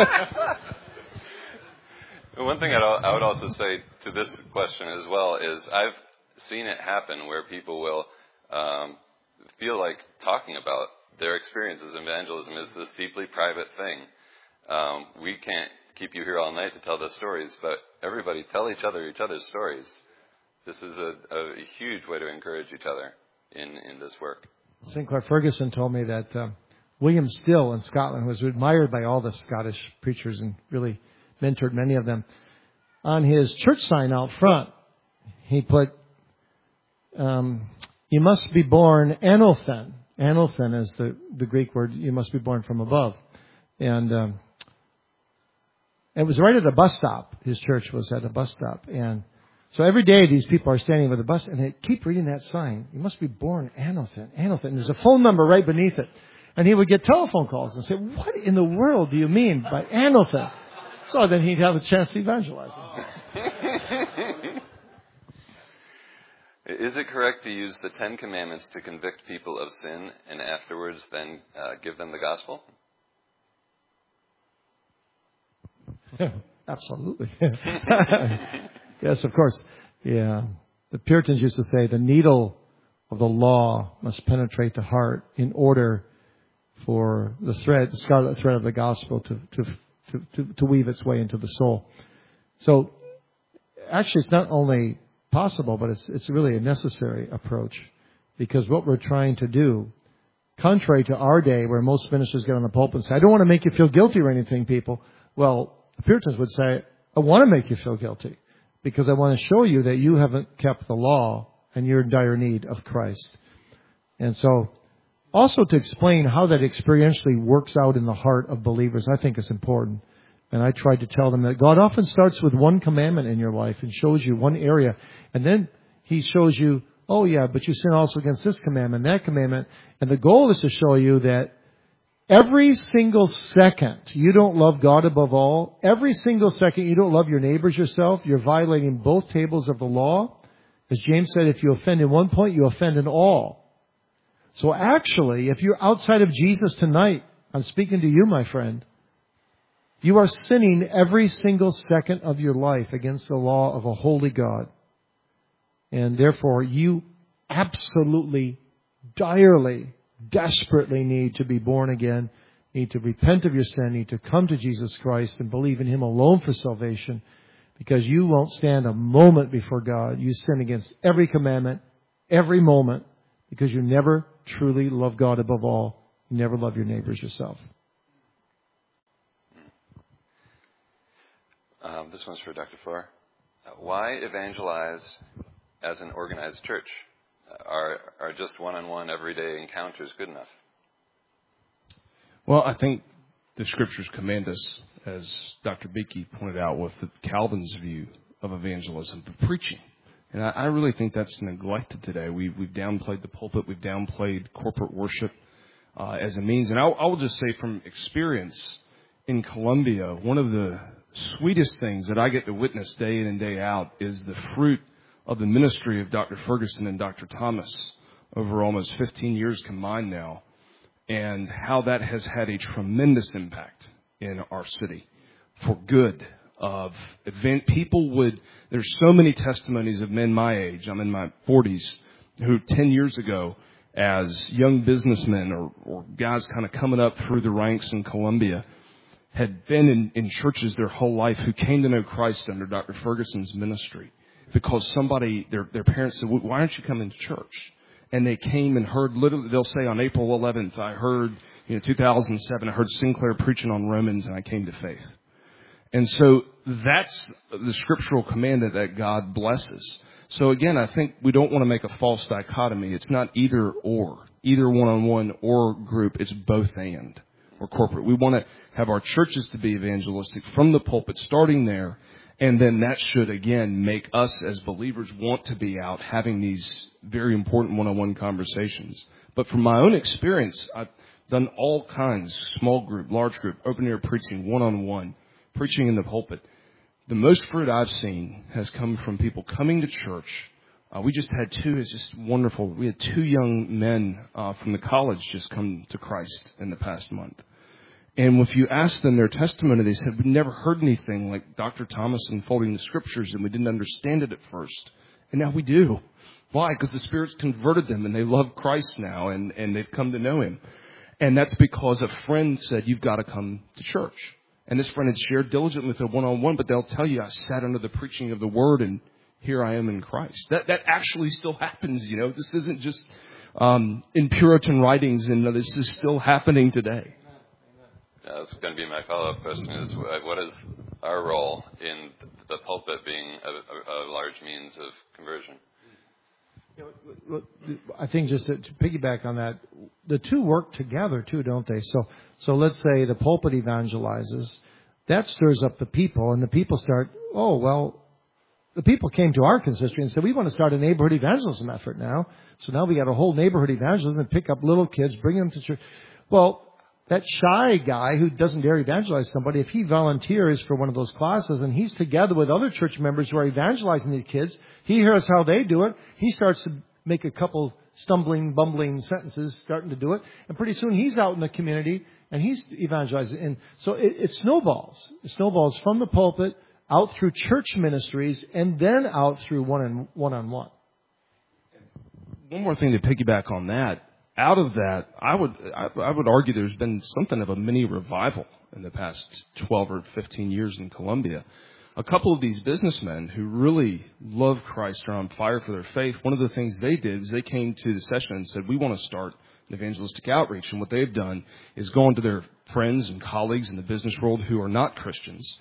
[SPEAKER 3] One thing I'd, I would also say to this question as well is I've seen it happen where people will um, feel like talking about their experiences in evangelism is this deeply private thing. Um, we can't keep you here all night to tell the stories, but everybody tell each other each other's stories. This is a, a huge way to encourage each other in, in this work.
[SPEAKER 2] Sinclair Ferguson told me that uh, William Still in Scotland was admired by all the Scottish preachers and really mentored many of them. On his church sign out front, he put, um, you must be born anothen. Anothen is the, the Greek word, you must be born from above. And um, it was right at a bus stop. His church was at a bus stop. And so every day these people are standing with a bus and they keep reading that sign. You must be born anothen, anothen. And there's a phone number right beneath it. And he would get telephone calls and say, what in the world do you mean by anothen? So then he'd have a chance to evangelize them.
[SPEAKER 3] Is it correct to use the Ten Commandments to convict people of sin and afterwards then uh, give them the gospel?
[SPEAKER 2] Absolutely. Yes, of course. Yeah. The Puritans used to say the needle of the law must penetrate the heart in order for the thread, the scarlet thread of the gospel to, to, to, to, to weave its way into the soul. So actually it's not only possible, but it's it's really a necessary approach, because what we're trying to do, contrary to our day where most ministers get on the pulpit and say, I don't want to make you feel guilty or anything, people. Well, the Puritans would say, I want to make you feel guilty because I want to show you that you haven't kept the law and you're in dire need of Christ. And so also to explain how that experientially works out in the heart of believers, I think is important. And I tried to tell them that God often starts with one commandment in your life and shows you one area. And then He shows you, oh yeah, but you sin also against this commandment, that commandment. And the goal is to show you that every single second you don't love God above all, every single second you don't love your neighbors yourself, you're violating both tables of the law. As James said, if you offend in one point, you offend in all. So actually, if you're outside of Jesus tonight, I'm speaking to you, my friend, you are sinning every single second of your life against the law of a holy God. And therefore, you absolutely, direly, desperately need to be born again, need to repent of your sin, need to come to Jesus Christ and believe in Him alone for salvation, because you won't stand a moment before God. You sin against every commandment, every moment, because you never truly love God above all. You never love your neighbors yourself.
[SPEAKER 3] Um, this one's for Doctor Farr. Uh, why evangelize as an organized church? Uh, are are just one-on-one everyday encounters good enough?
[SPEAKER 4] Well, I think the Scriptures command us, as Doctor Beakey pointed out, with Calvin's view of evangelism, of preaching. And I, I really think that's neglected today. We, we've downplayed the pulpit. We've downplayed corporate worship uh, as a means. And I, I will just say from experience in Colombia, one of the sweetest things that I get to witness day in and day out is the fruit of the ministry of Doctor Ferguson and Doctor Thomas over almost fifteen years combined now, and how that has had a tremendous impact in our city for good. Of event, people would, there's so many testimonies of men my age, I'm in my forties, who ten years ago, as young businessmen or, or guys kind of coming up through the ranks in Colombia, had been in, in churches their whole life, who came to know Christ under Doctor Ferguson's ministry because somebody, their, their parents said, why aren't you coming to church? And they came and heard, literally, they'll say on April eleventh, I heard, you know, two thousand seven, I heard Sinclair preaching on Romans and I came to faith. And so that's the scriptural commandment that God blesses. So again, I think we don't want to make a false dichotomy. It's not either or, either one-on-one or group. It's both and, or corporate. We want to have our churches to be evangelistic from the pulpit, starting there. And then that should, again, make us as believers want to be out having these very important one-on-one conversations. But from my own experience, I've done all kinds, small group, large group, open-air preaching, one-on-one, preaching in the pulpit. The most fruit I've seen has come from people coming to church. Uh, we just had two, it's just wonderful. We had two young men uh, from the college just come to Christ in the past month. And if you ask them their testimony, they said, we never heard anything like Doctor Thomas unfolding the scriptures, and we didn't understand it at first. And now we do. Why? Because the Spirit's converted them, and they love Christ now, and, and they've come to know Him. And that's because a friend said, you've got to come to church. And this friend had shared diligently with a one-on-one, but they'll tell you, I sat under the preaching of the Word, and here I am in Christ. That that actually still happens, you know. This isn't just um, in Puritan writings, and this is still happening today.
[SPEAKER 3] Yeah, that's going to be my follow-up question, is what is our role in the pulpit being a, a, a large means of conversion?
[SPEAKER 2] I think just to, to piggyback on that, the two work together too, don't they? So, so let's say the pulpit evangelizes, that stirs up the people, and the people start, oh, well, the people came to our consistory and said, we want to start a neighborhood evangelism effort now. So now we got a whole neighborhood evangelism and pick up little kids, bring them to church. Well, that shy guy who doesn't dare evangelize somebody, if he volunteers for one of those classes and he's together with other church members who are evangelizing the kids, he hears how they do it. He starts to make a couple stumbling, bumbling sentences, starting to do it. And pretty soon he's out in the community and he's evangelizing. And so it, it snowballs. It snowballs from the pulpit out through church ministries and then out through one on one.
[SPEAKER 4] One more thing to piggyback on that. Out of that, I would I, I would argue there's been something of a mini revival in the past twelve or fifteen years in Colombia. A couple of these businessmen who really love Christ, are on fire for their faith, one of the things they did is they came to the session and said, we want to start an evangelistic outreach. And what they've done is gone to their friends and colleagues in the business world who are not Christians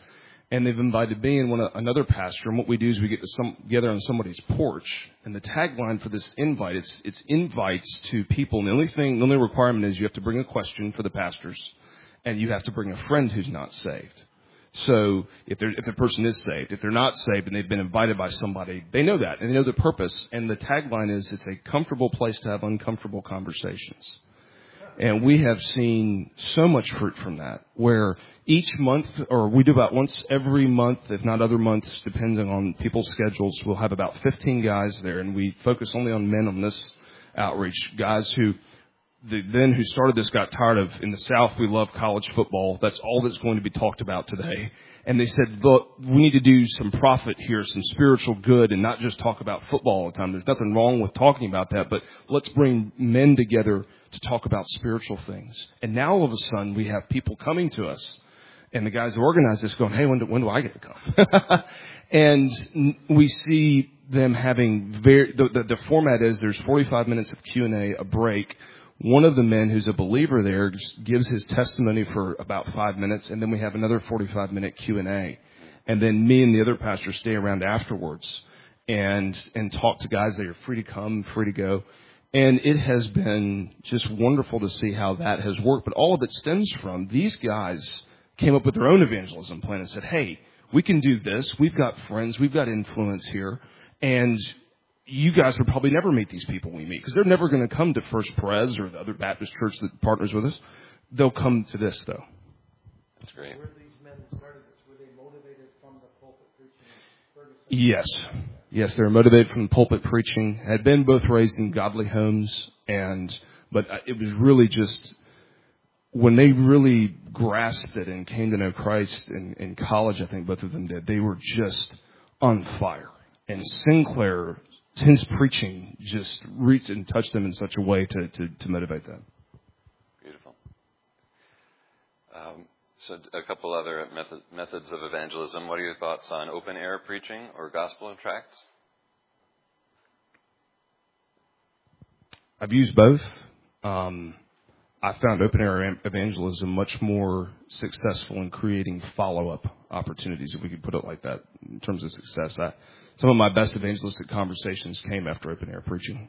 [SPEAKER 4] And they've invited me and one another pastor. And what we do is we get to some, together on somebody's porch. And the tagline for this invite, it's, it's invites to people. And the only thing, the only requirement is you have to bring a question for the pastors. And you have to bring a friend who's not saved. So if, if the person is saved, if they're not saved and they've been invited by somebody, they know that. And they know the purpose. And the tagline is it's a comfortable place to have uncomfortable conversations. And we have seen so much fruit from that, where each month, or we do about once every month, if not other months, depending on people's schedules, we'll have about fifteen guys there. And we focus only on men on this outreach, guys who, the then who started this got tired of, in the South, we love college football. That's all that's going to be talked about today. And they said, look, we need to do some profit here, some spiritual good, and not just talk about football all the time. There's nothing wrong with talking about that, but let's bring men together to talk about spiritual things. And now all of a sudden we have people coming to us, and the guys who organize this going, hey, when do, when do I get to come? And we see them having very, the, the, the format is there's forty-five minutes of Q and A, a break. One of the men who's a believer there gives his testimony for about five minutes, and then we have another forty-five minute Q and A. And then me and the other pastor stay around afterwards and and talk to guys that are free to come, free to go. And it has been just wonderful to see how that has worked. But all of it stems from these guys came up with their own evangelism plan and said, hey, we can do this. We've got friends. We've got influence here. And you guys would probably never meet these people we meet because they're never going to come to First Pres or the other Baptist church that partners with us. They'll come to this, though.
[SPEAKER 3] That's great.
[SPEAKER 2] Where these men started this? Were they motivated from the pulpit preaching?
[SPEAKER 4] Yes. Yes, they were motivated from the pulpit preaching. Had been both raised in godly homes, and but it was really just when they really grasped it and came to know Christ in, in college, I think both of them did. They were just on fire. And Sinclair, his preaching just reached and touched them in such a way to, to, to motivate them.
[SPEAKER 3] Beautiful. Um, so a couple other method, methods of evangelism. What are your thoughts on open air preaching or gospel tracts?
[SPEAKER 4] I've used both. Um, I found open air evangelism much more successful in creating follow-up opportunities, if we could put it like that, in terms of success. I, some of my best evangelistic conversations came after open air preaching.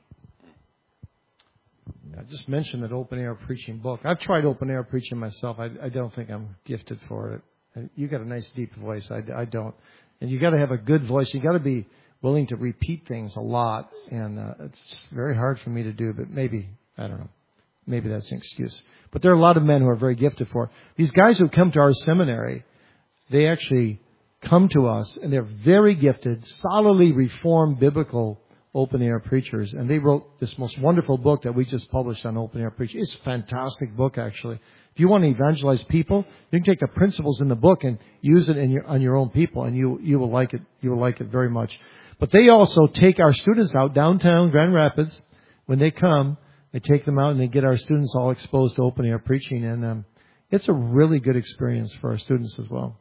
[SPEAKER 2] I just mentioned that open air preaching book. I've tried open air preaching myself. I, I don't think I'm gifted for it. You got a nice deep voice. I, I don't. And you got to have a good voice. You got to be willing to repeat things a lot. And uh, it's very hard for me to do, but maybe, I don't know. Maybe that's an excuse. But there are a lot of men who are very gifted for it. These guys who come to our seminary, they actually come to us, and they're very gifted, solidly reformed biblical open-air preachers. And they wrote this most wonderful book that we just published on open-air preaching. It's a fantastic book, actually. If you want to evangelize people, you can take the principles in the book and use it in your, on your own people, and you you will like it. You will like it very much. But they also take our students out downtown Grand Rapids when they come. They take them out and they get our students all exposed to open-air preaching, and um, it's a really good experience for our students as well.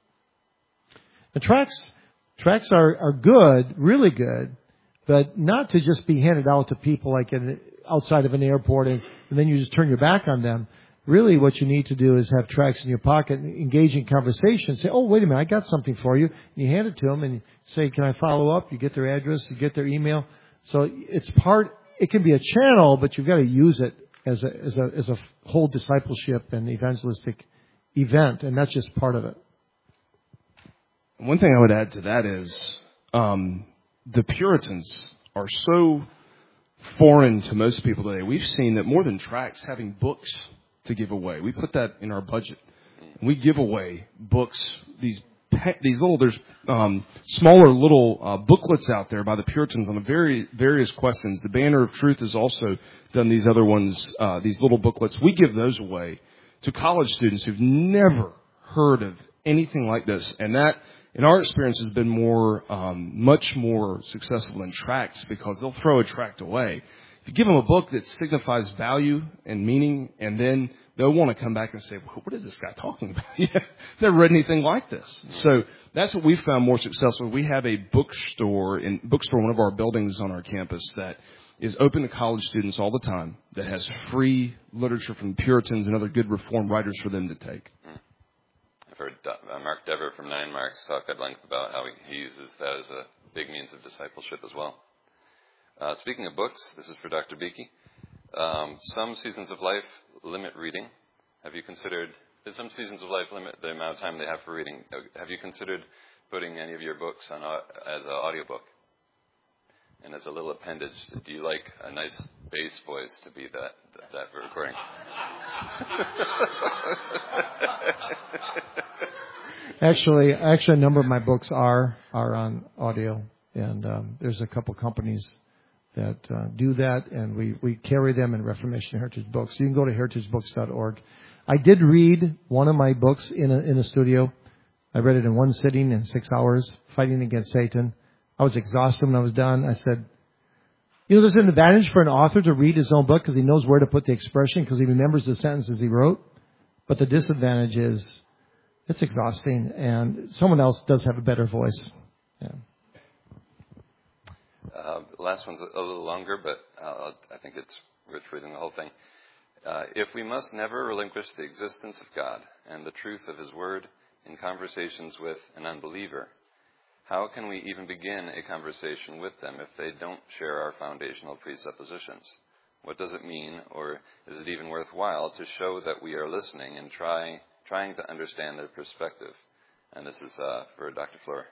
[SPEAKER 2] The tracts, tracts are, are good, really good, but not to just be handed out to people like in, outside of an airport and, and then you just turn your back on them. Really what you need to do is have tracts in your pocket and engage in conversation. Say, oh, wait a minute, I got something for you. And you hand it to them and say, can I follow up? You get their address, you get their email. So it's part... It can be a channel, but you've got to use it as a as a as a whole discipleship and evangelistic event, and that's just part of it.
[SPEAKER 4] One thing I would add to that is um, the Puritans are so foreign to most people today. We've seen that more than tracts, having books to give away. We put that in our budget. We give away books, these these little, there's um, smaller little uh, booklets out there by the Puritans on the very various questions. The Banner of Truth has also done these other ones, uh, these little booklets. We give those away to college students who've never heard of anything like this. And that, in our experience, has been more, um, much more successful than tracts because they'll throw a tract away. If you give them a book that signifies value and meaning, and then they'll want to come back and say, well, what is this guy talking about? Never read anything like this. So that's what we found more successful. We have a bookstore in bookstore, one of our buildings on our campus that is open to college students all the time, that has free literature from Puritans and other good Reformed writers for them to take.
[SPEAKER 3] I've heard Mark Dever from Nine Marks talk at length about how he, he uses that as a big means of discipleship as well. Uh, speaking of books, this is for Doctor Beeke. Um, some seasons of life limit reading. Have you considered, some seasons of life limit the amount of time they have for reading. Have you considered putting any of your books on uh, as an audiobook? And as a little appendage, do you like a nice bass voice to be that, that, that for recording?
[SPEAKER 2] Actually, actually, a number of my books are are on audio, and um, there's a couple companies that uh, do that, and we, we carry them in Reformation Heritage Books. You can go to heritage books dot org. I did read one of my books in a, in a studio. I read it in one sitting in six hours, Fighting Against Satan. I was exhausted when I was done. I said, you know, there's an advantage for an author to read his own book because he knows where to put the expression because he remembers the sentences he wrote. But the disadvantage is it's exhausting, and someone else does have a better voice. Yeah.
[SPEAKER 3] Uh, the last one's a little longer, but uh, I think it's worth reading the whole thing. Uh, if we must never relinquish the existence of God and the truth of His Word in conversations with an unbeliever, how can we even begin a conversation with them if they don't share our foundational presuppositions? What does it mean, or is it even worthwhile to show that we are listening and try trying to understand their perspective? And this is uh, for Doctor Fleur.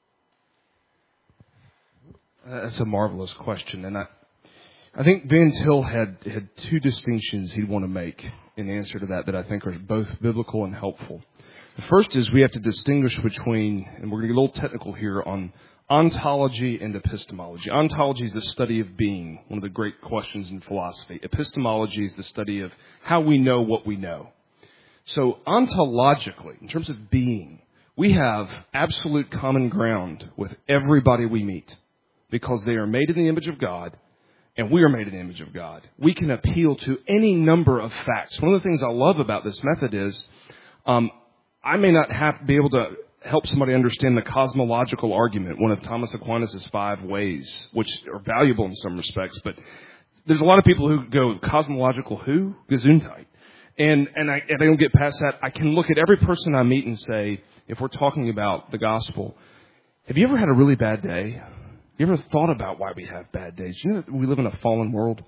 [SPEAKER 4] That's a marvelous question, and I, I think Van Til had had two distinctions he'd want to make in answer to that that I think are both biblical and helpful. The first is we have to distinguish between, and we're going to get a little technical here, on ontology and epistemology. Ontology is the study of being, one of the great questions in philosophy. Epistemology is the study of how we know what we know. So ontologically, in terms of being, we have absolute common ground with everybody we meet because they are made in the image of God and we are made in the image of God. We can appeal to any number of facts. One of the things I love about this method is um, I may not have be able to help somebody understand the cosmological argument, one of Thomas Aquinas' five ways, which are valuable in some respects, but there's a lot of people who go, cosmological who? Gesundheit. And, and, I, and I don't get past that. I can look at every person I meet and say, if we're talking about the gospel, have you ever had a really bad day? Have you ever thought about why we have bad days? You know that we live in a fallen world?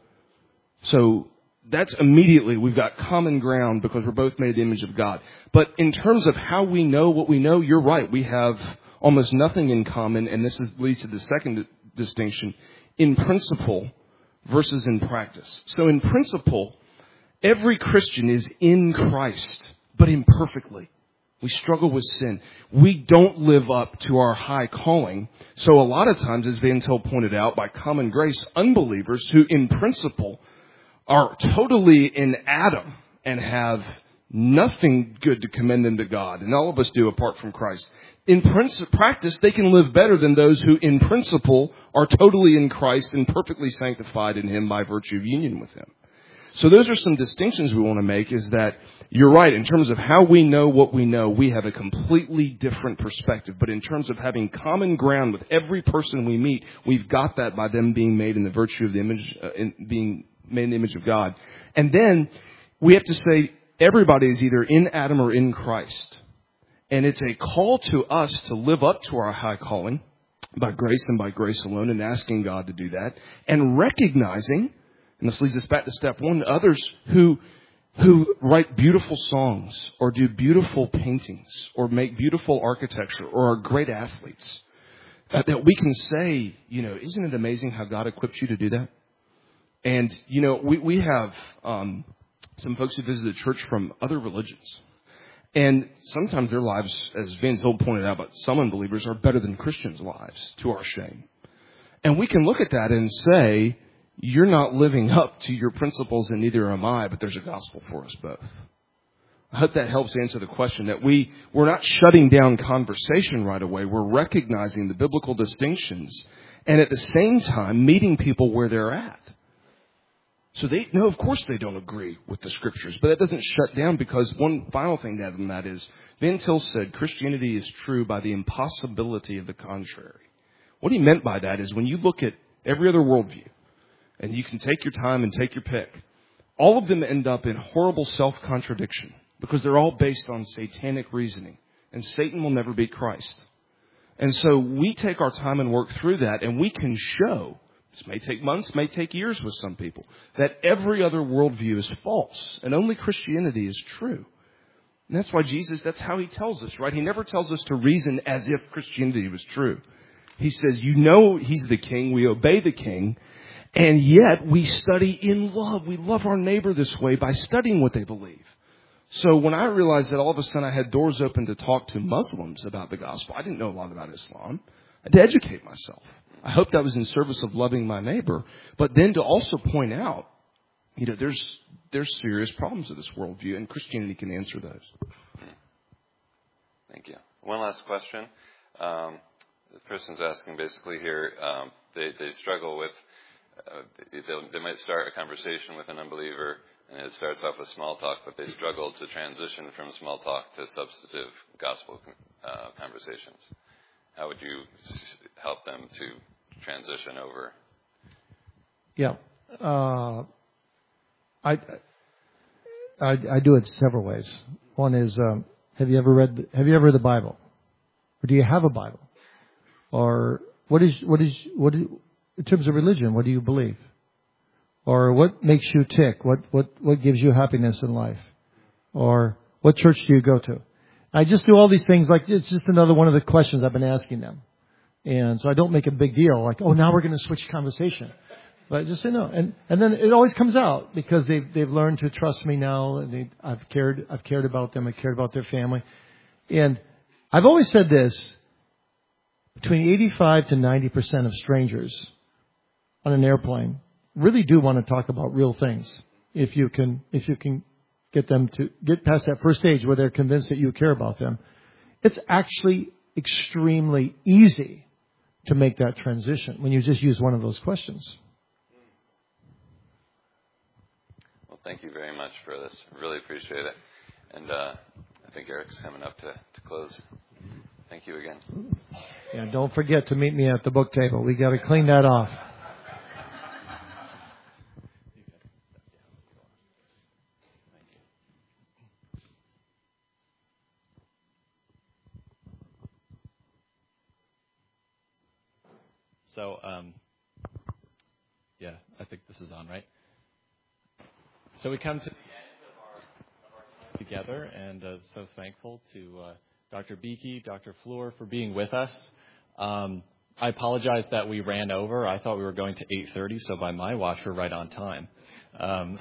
[SPEAKER 4] So that's immediately, we've got common ground because we're both made in the image of God. But in terms of how we know what we know, you're right. We have almost nothing in common, and this is, leads to the second distinction, in principle versus in practice. So in principle, every Christian is in Christ, but imperfectly. We struggle with sin. We don't live up to our high calling. So a lot of times, as Van Til pointed out, by common grace, unbelievers who in principle are totally in Adam and have nothing good to commend them to God, and all of us do apart from Christ. In practice, they can live better than those who in principle are totally in Christ and perfectly sanctified in Him by virtue of union with Him. So those are some distinctions we want to make, is that you're right, in terms of how we know what we know, we have a completely different perspective. But in terms of having common ground with every person we meet, we've got that by them being made in the virtue of the image, uh, in, being made in the image of God. And then we have to say everybody is either in Adam or in Christ. And it's a call to us to live up to our high calling by grace and by grace alone, and asking God to do that, and recognizing, and this leads us back to step one, others who who write beautiful songs or do beautiful paintings or make beautiful architecture or are great athletes, uh, that we can say, you know, isn't it amazing how God equipped you to do that? And, you know, we, we have um, some folks who visit the church from other religions. And sometimes their lives, as Van Til pointed out, but some unbelievers are better than Christians' lives, to our shame. And we can look at that and say, you're not living up to your principles, and neither am I, but there's a gospel for us both. I hope that helps answer the question, that we, we're not shutting down conversation right away. We're recognizing the biblical distinctions and at the same time meeting people where they're at. So they, no, of course they don't agree with the scriptures, but that doesn't shut down, because one final thing to add on that is, Van Til said Christianity is true by the impossibility of the contrary. What he meant by that is when you look at every other worldview, and you can take your time and take your pick, all of them end up in horrible self-contradiction because they're all based on satanic reasoning. and Satan will never beat Christ. And so we take our time and work through that, and we can show, this may take months, may take years with some people, that every other worldview is false, and only Christianity is true. And that's why Jesus, that's how he tells us, right? He never tells us to reason as if Christianity was true. He says, you know he's the king, we obey the king, and yet we study in love. We love our neighbor this way by studying what they believe. So when I realized that all of a sudden I had doors open to talk to Muslims about the gospel, I didn't know a lot about Islam. I had to educate myself. I hoped I was in service of loving my neighbor, but then to also point out, you know, there's there's serious problems with this worldview, and Christianity can answer those.
[SPEAKER 3] Thank you. One last question. Um, the person's asking basically here, um, they, they struggle with, uh, they might start a conversation with an unbeliever, and it starts off with small talk, but they struggle to transition from small talk to substantive gospel uh, conversations. How would you help them to transition over?
[SPEAKER 5] Yeah. Uh, I, I I do it several ways. One is, um, have you ever read Have you ever read the Bible, or do you have a Bible, or what is what is what is, in terms of religion? What do you believe, or what makes you tick? What what what gives you happiness in life, or what church do you go to? I just do all these things like it's just another one of the questions I've been asking them, and so I don't make a big deal like, oh, now we're going to switch conversation. But I just say no, and and then it always comes out because they've they've learned to trust me now, and they, I've cared I've cared about them, I cared about their family, and I've always said this: between eighty-five to ninety percent of strangers on an airplane really do want to talk about real things. If you can if you can get them to get past that first stage where they're convinced that you care about them, it's actually extremely easy to make that transition when you just use one of those questions.
[SPEAKER 3] Thank you very much for this. Really appreciate it. And uh, I think Eric's coming up to, to close. Thank you again.
[SPEAKER 5] Yeah, don't forget to meet me at the book table. We got to clean that off.
[SPEAKER 1] So, um, yeah, I think this is on, right? So we come to the end of our, of our time together, and uh, so thankful to uh, Doctor Beeke, Doctor Fleur for being with us. Um, I apologize that we ran over. I thought we were going to eight thirty, so by my watch, we're right on time. Um,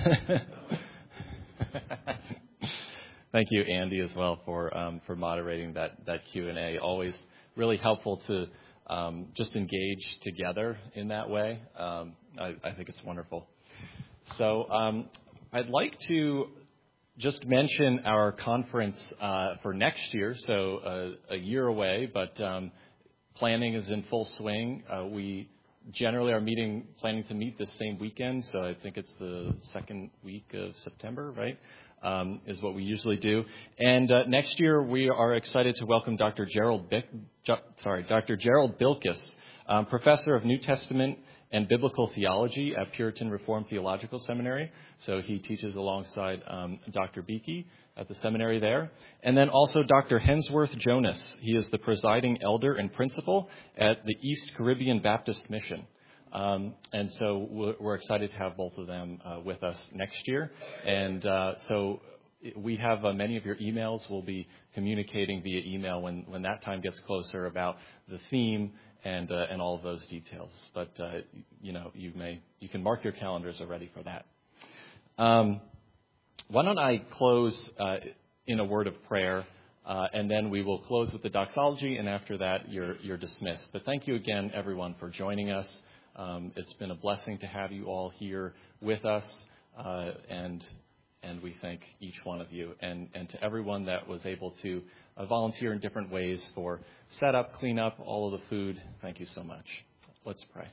[SPEAKER 1] thank you, Andy, as well, for um, for moderating that, that Q and A. Always really helpful to um, just engage together in that way. Um, I, I think it's wonderful. So um, I'd like to just mention our conference uh, for next year, so uh, a year away, but um, planning is in full swing. Uh, we generally are meeting, planning to meet this same weekend, so I think it's the second week of September, right, um, is what we usually do. And uh, next year we are excited to welcome Doctor Gerald Bick, sorry, Doctor Gerald Bilkis, um, professor of New Testament and Biblical Theology at Puritan Reformed Theological Seminary. So he teaches alongside um, Doctor Beeke at the seminary there. And then also Doctor Hensworth Jonas. He is the presiding elder and principal at the East Caribbean Baptist Mission. Um, and so we're, we're excited to have both of them uh, with us next year. And uh, so we have uh, many of your emails. We'll be communicating via email when, when that time gets closer about the theme and uh, and all of those details. But, uh, you know, you may you can mark your calendars already for that. Um, why don't I close uh, in a word of prayer, uh, and then we will close with the doxology, and after that, you're you're dismissed. But thank you again, everyone, for joining us. Um, it's been a blessing to have you all here with us, uh, and and we thank each one of you, and, and to everyone that was able to uh, volunteer in different ways for setup, cleanup, all of the food. Thank you so much. Let's pray.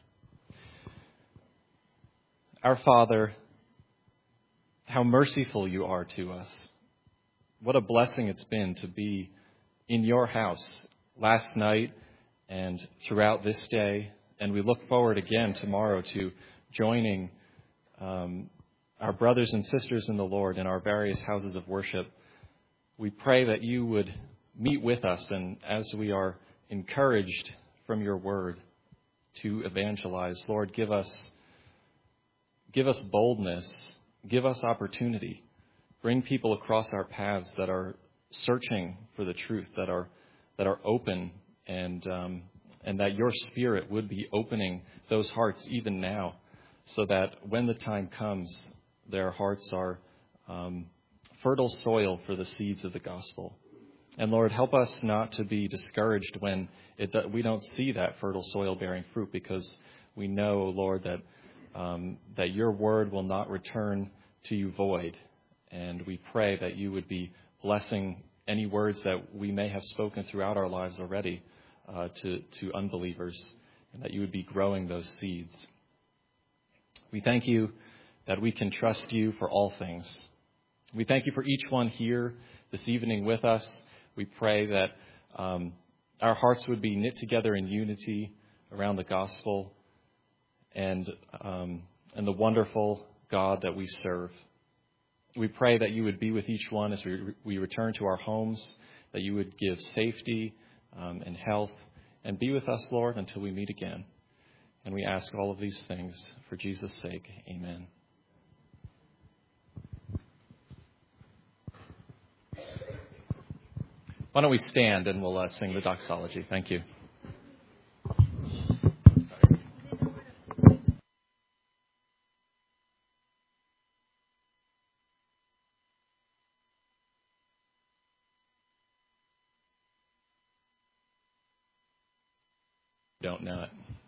[SPEAKER 1] Our Father, how merciful you are to us. What a blessing it's been to be in your house last night and throughout this day. And we look forward again tomorrow to joining um, our brothers and sisters in the Lord in our various houses of worship. We pray that you would meet with us, and as we are encouraged from your word to evangelize, Lord, give us give us boldness, give us opportunity. Bring people across our paths that are searching for the truth, that are that are open, and um, and that your Spirit would be opening those hearts even now, so that when the time comes, their hearts are um, fertile soil for the seeds of the gospel. And Lord, help us not to be discouraged when it, we don't see that fertile soil bearing fruit, because we know, Lord, that um, that your word will not return to you void. And we pray that you would be blessing any words that we may have spoken throughout our lives already uh, to, to unbelievers, and that you would be growing those seeds. We thank you that we can trust you for all things. We thank you for each one here this evening with us. We pray that um, our hearts would be knit together in unity around the gospel and um, and the wonderful God that we serve. We pray that you would be with each one as we, we return to our homes, that you would give safety um, and health, and be with us, Lord, until we meet again. And we ask all of these things for Jesus' sake. Amen. Why don't we stand and we'll uh, sing the doxology. Thank you. Don't know it.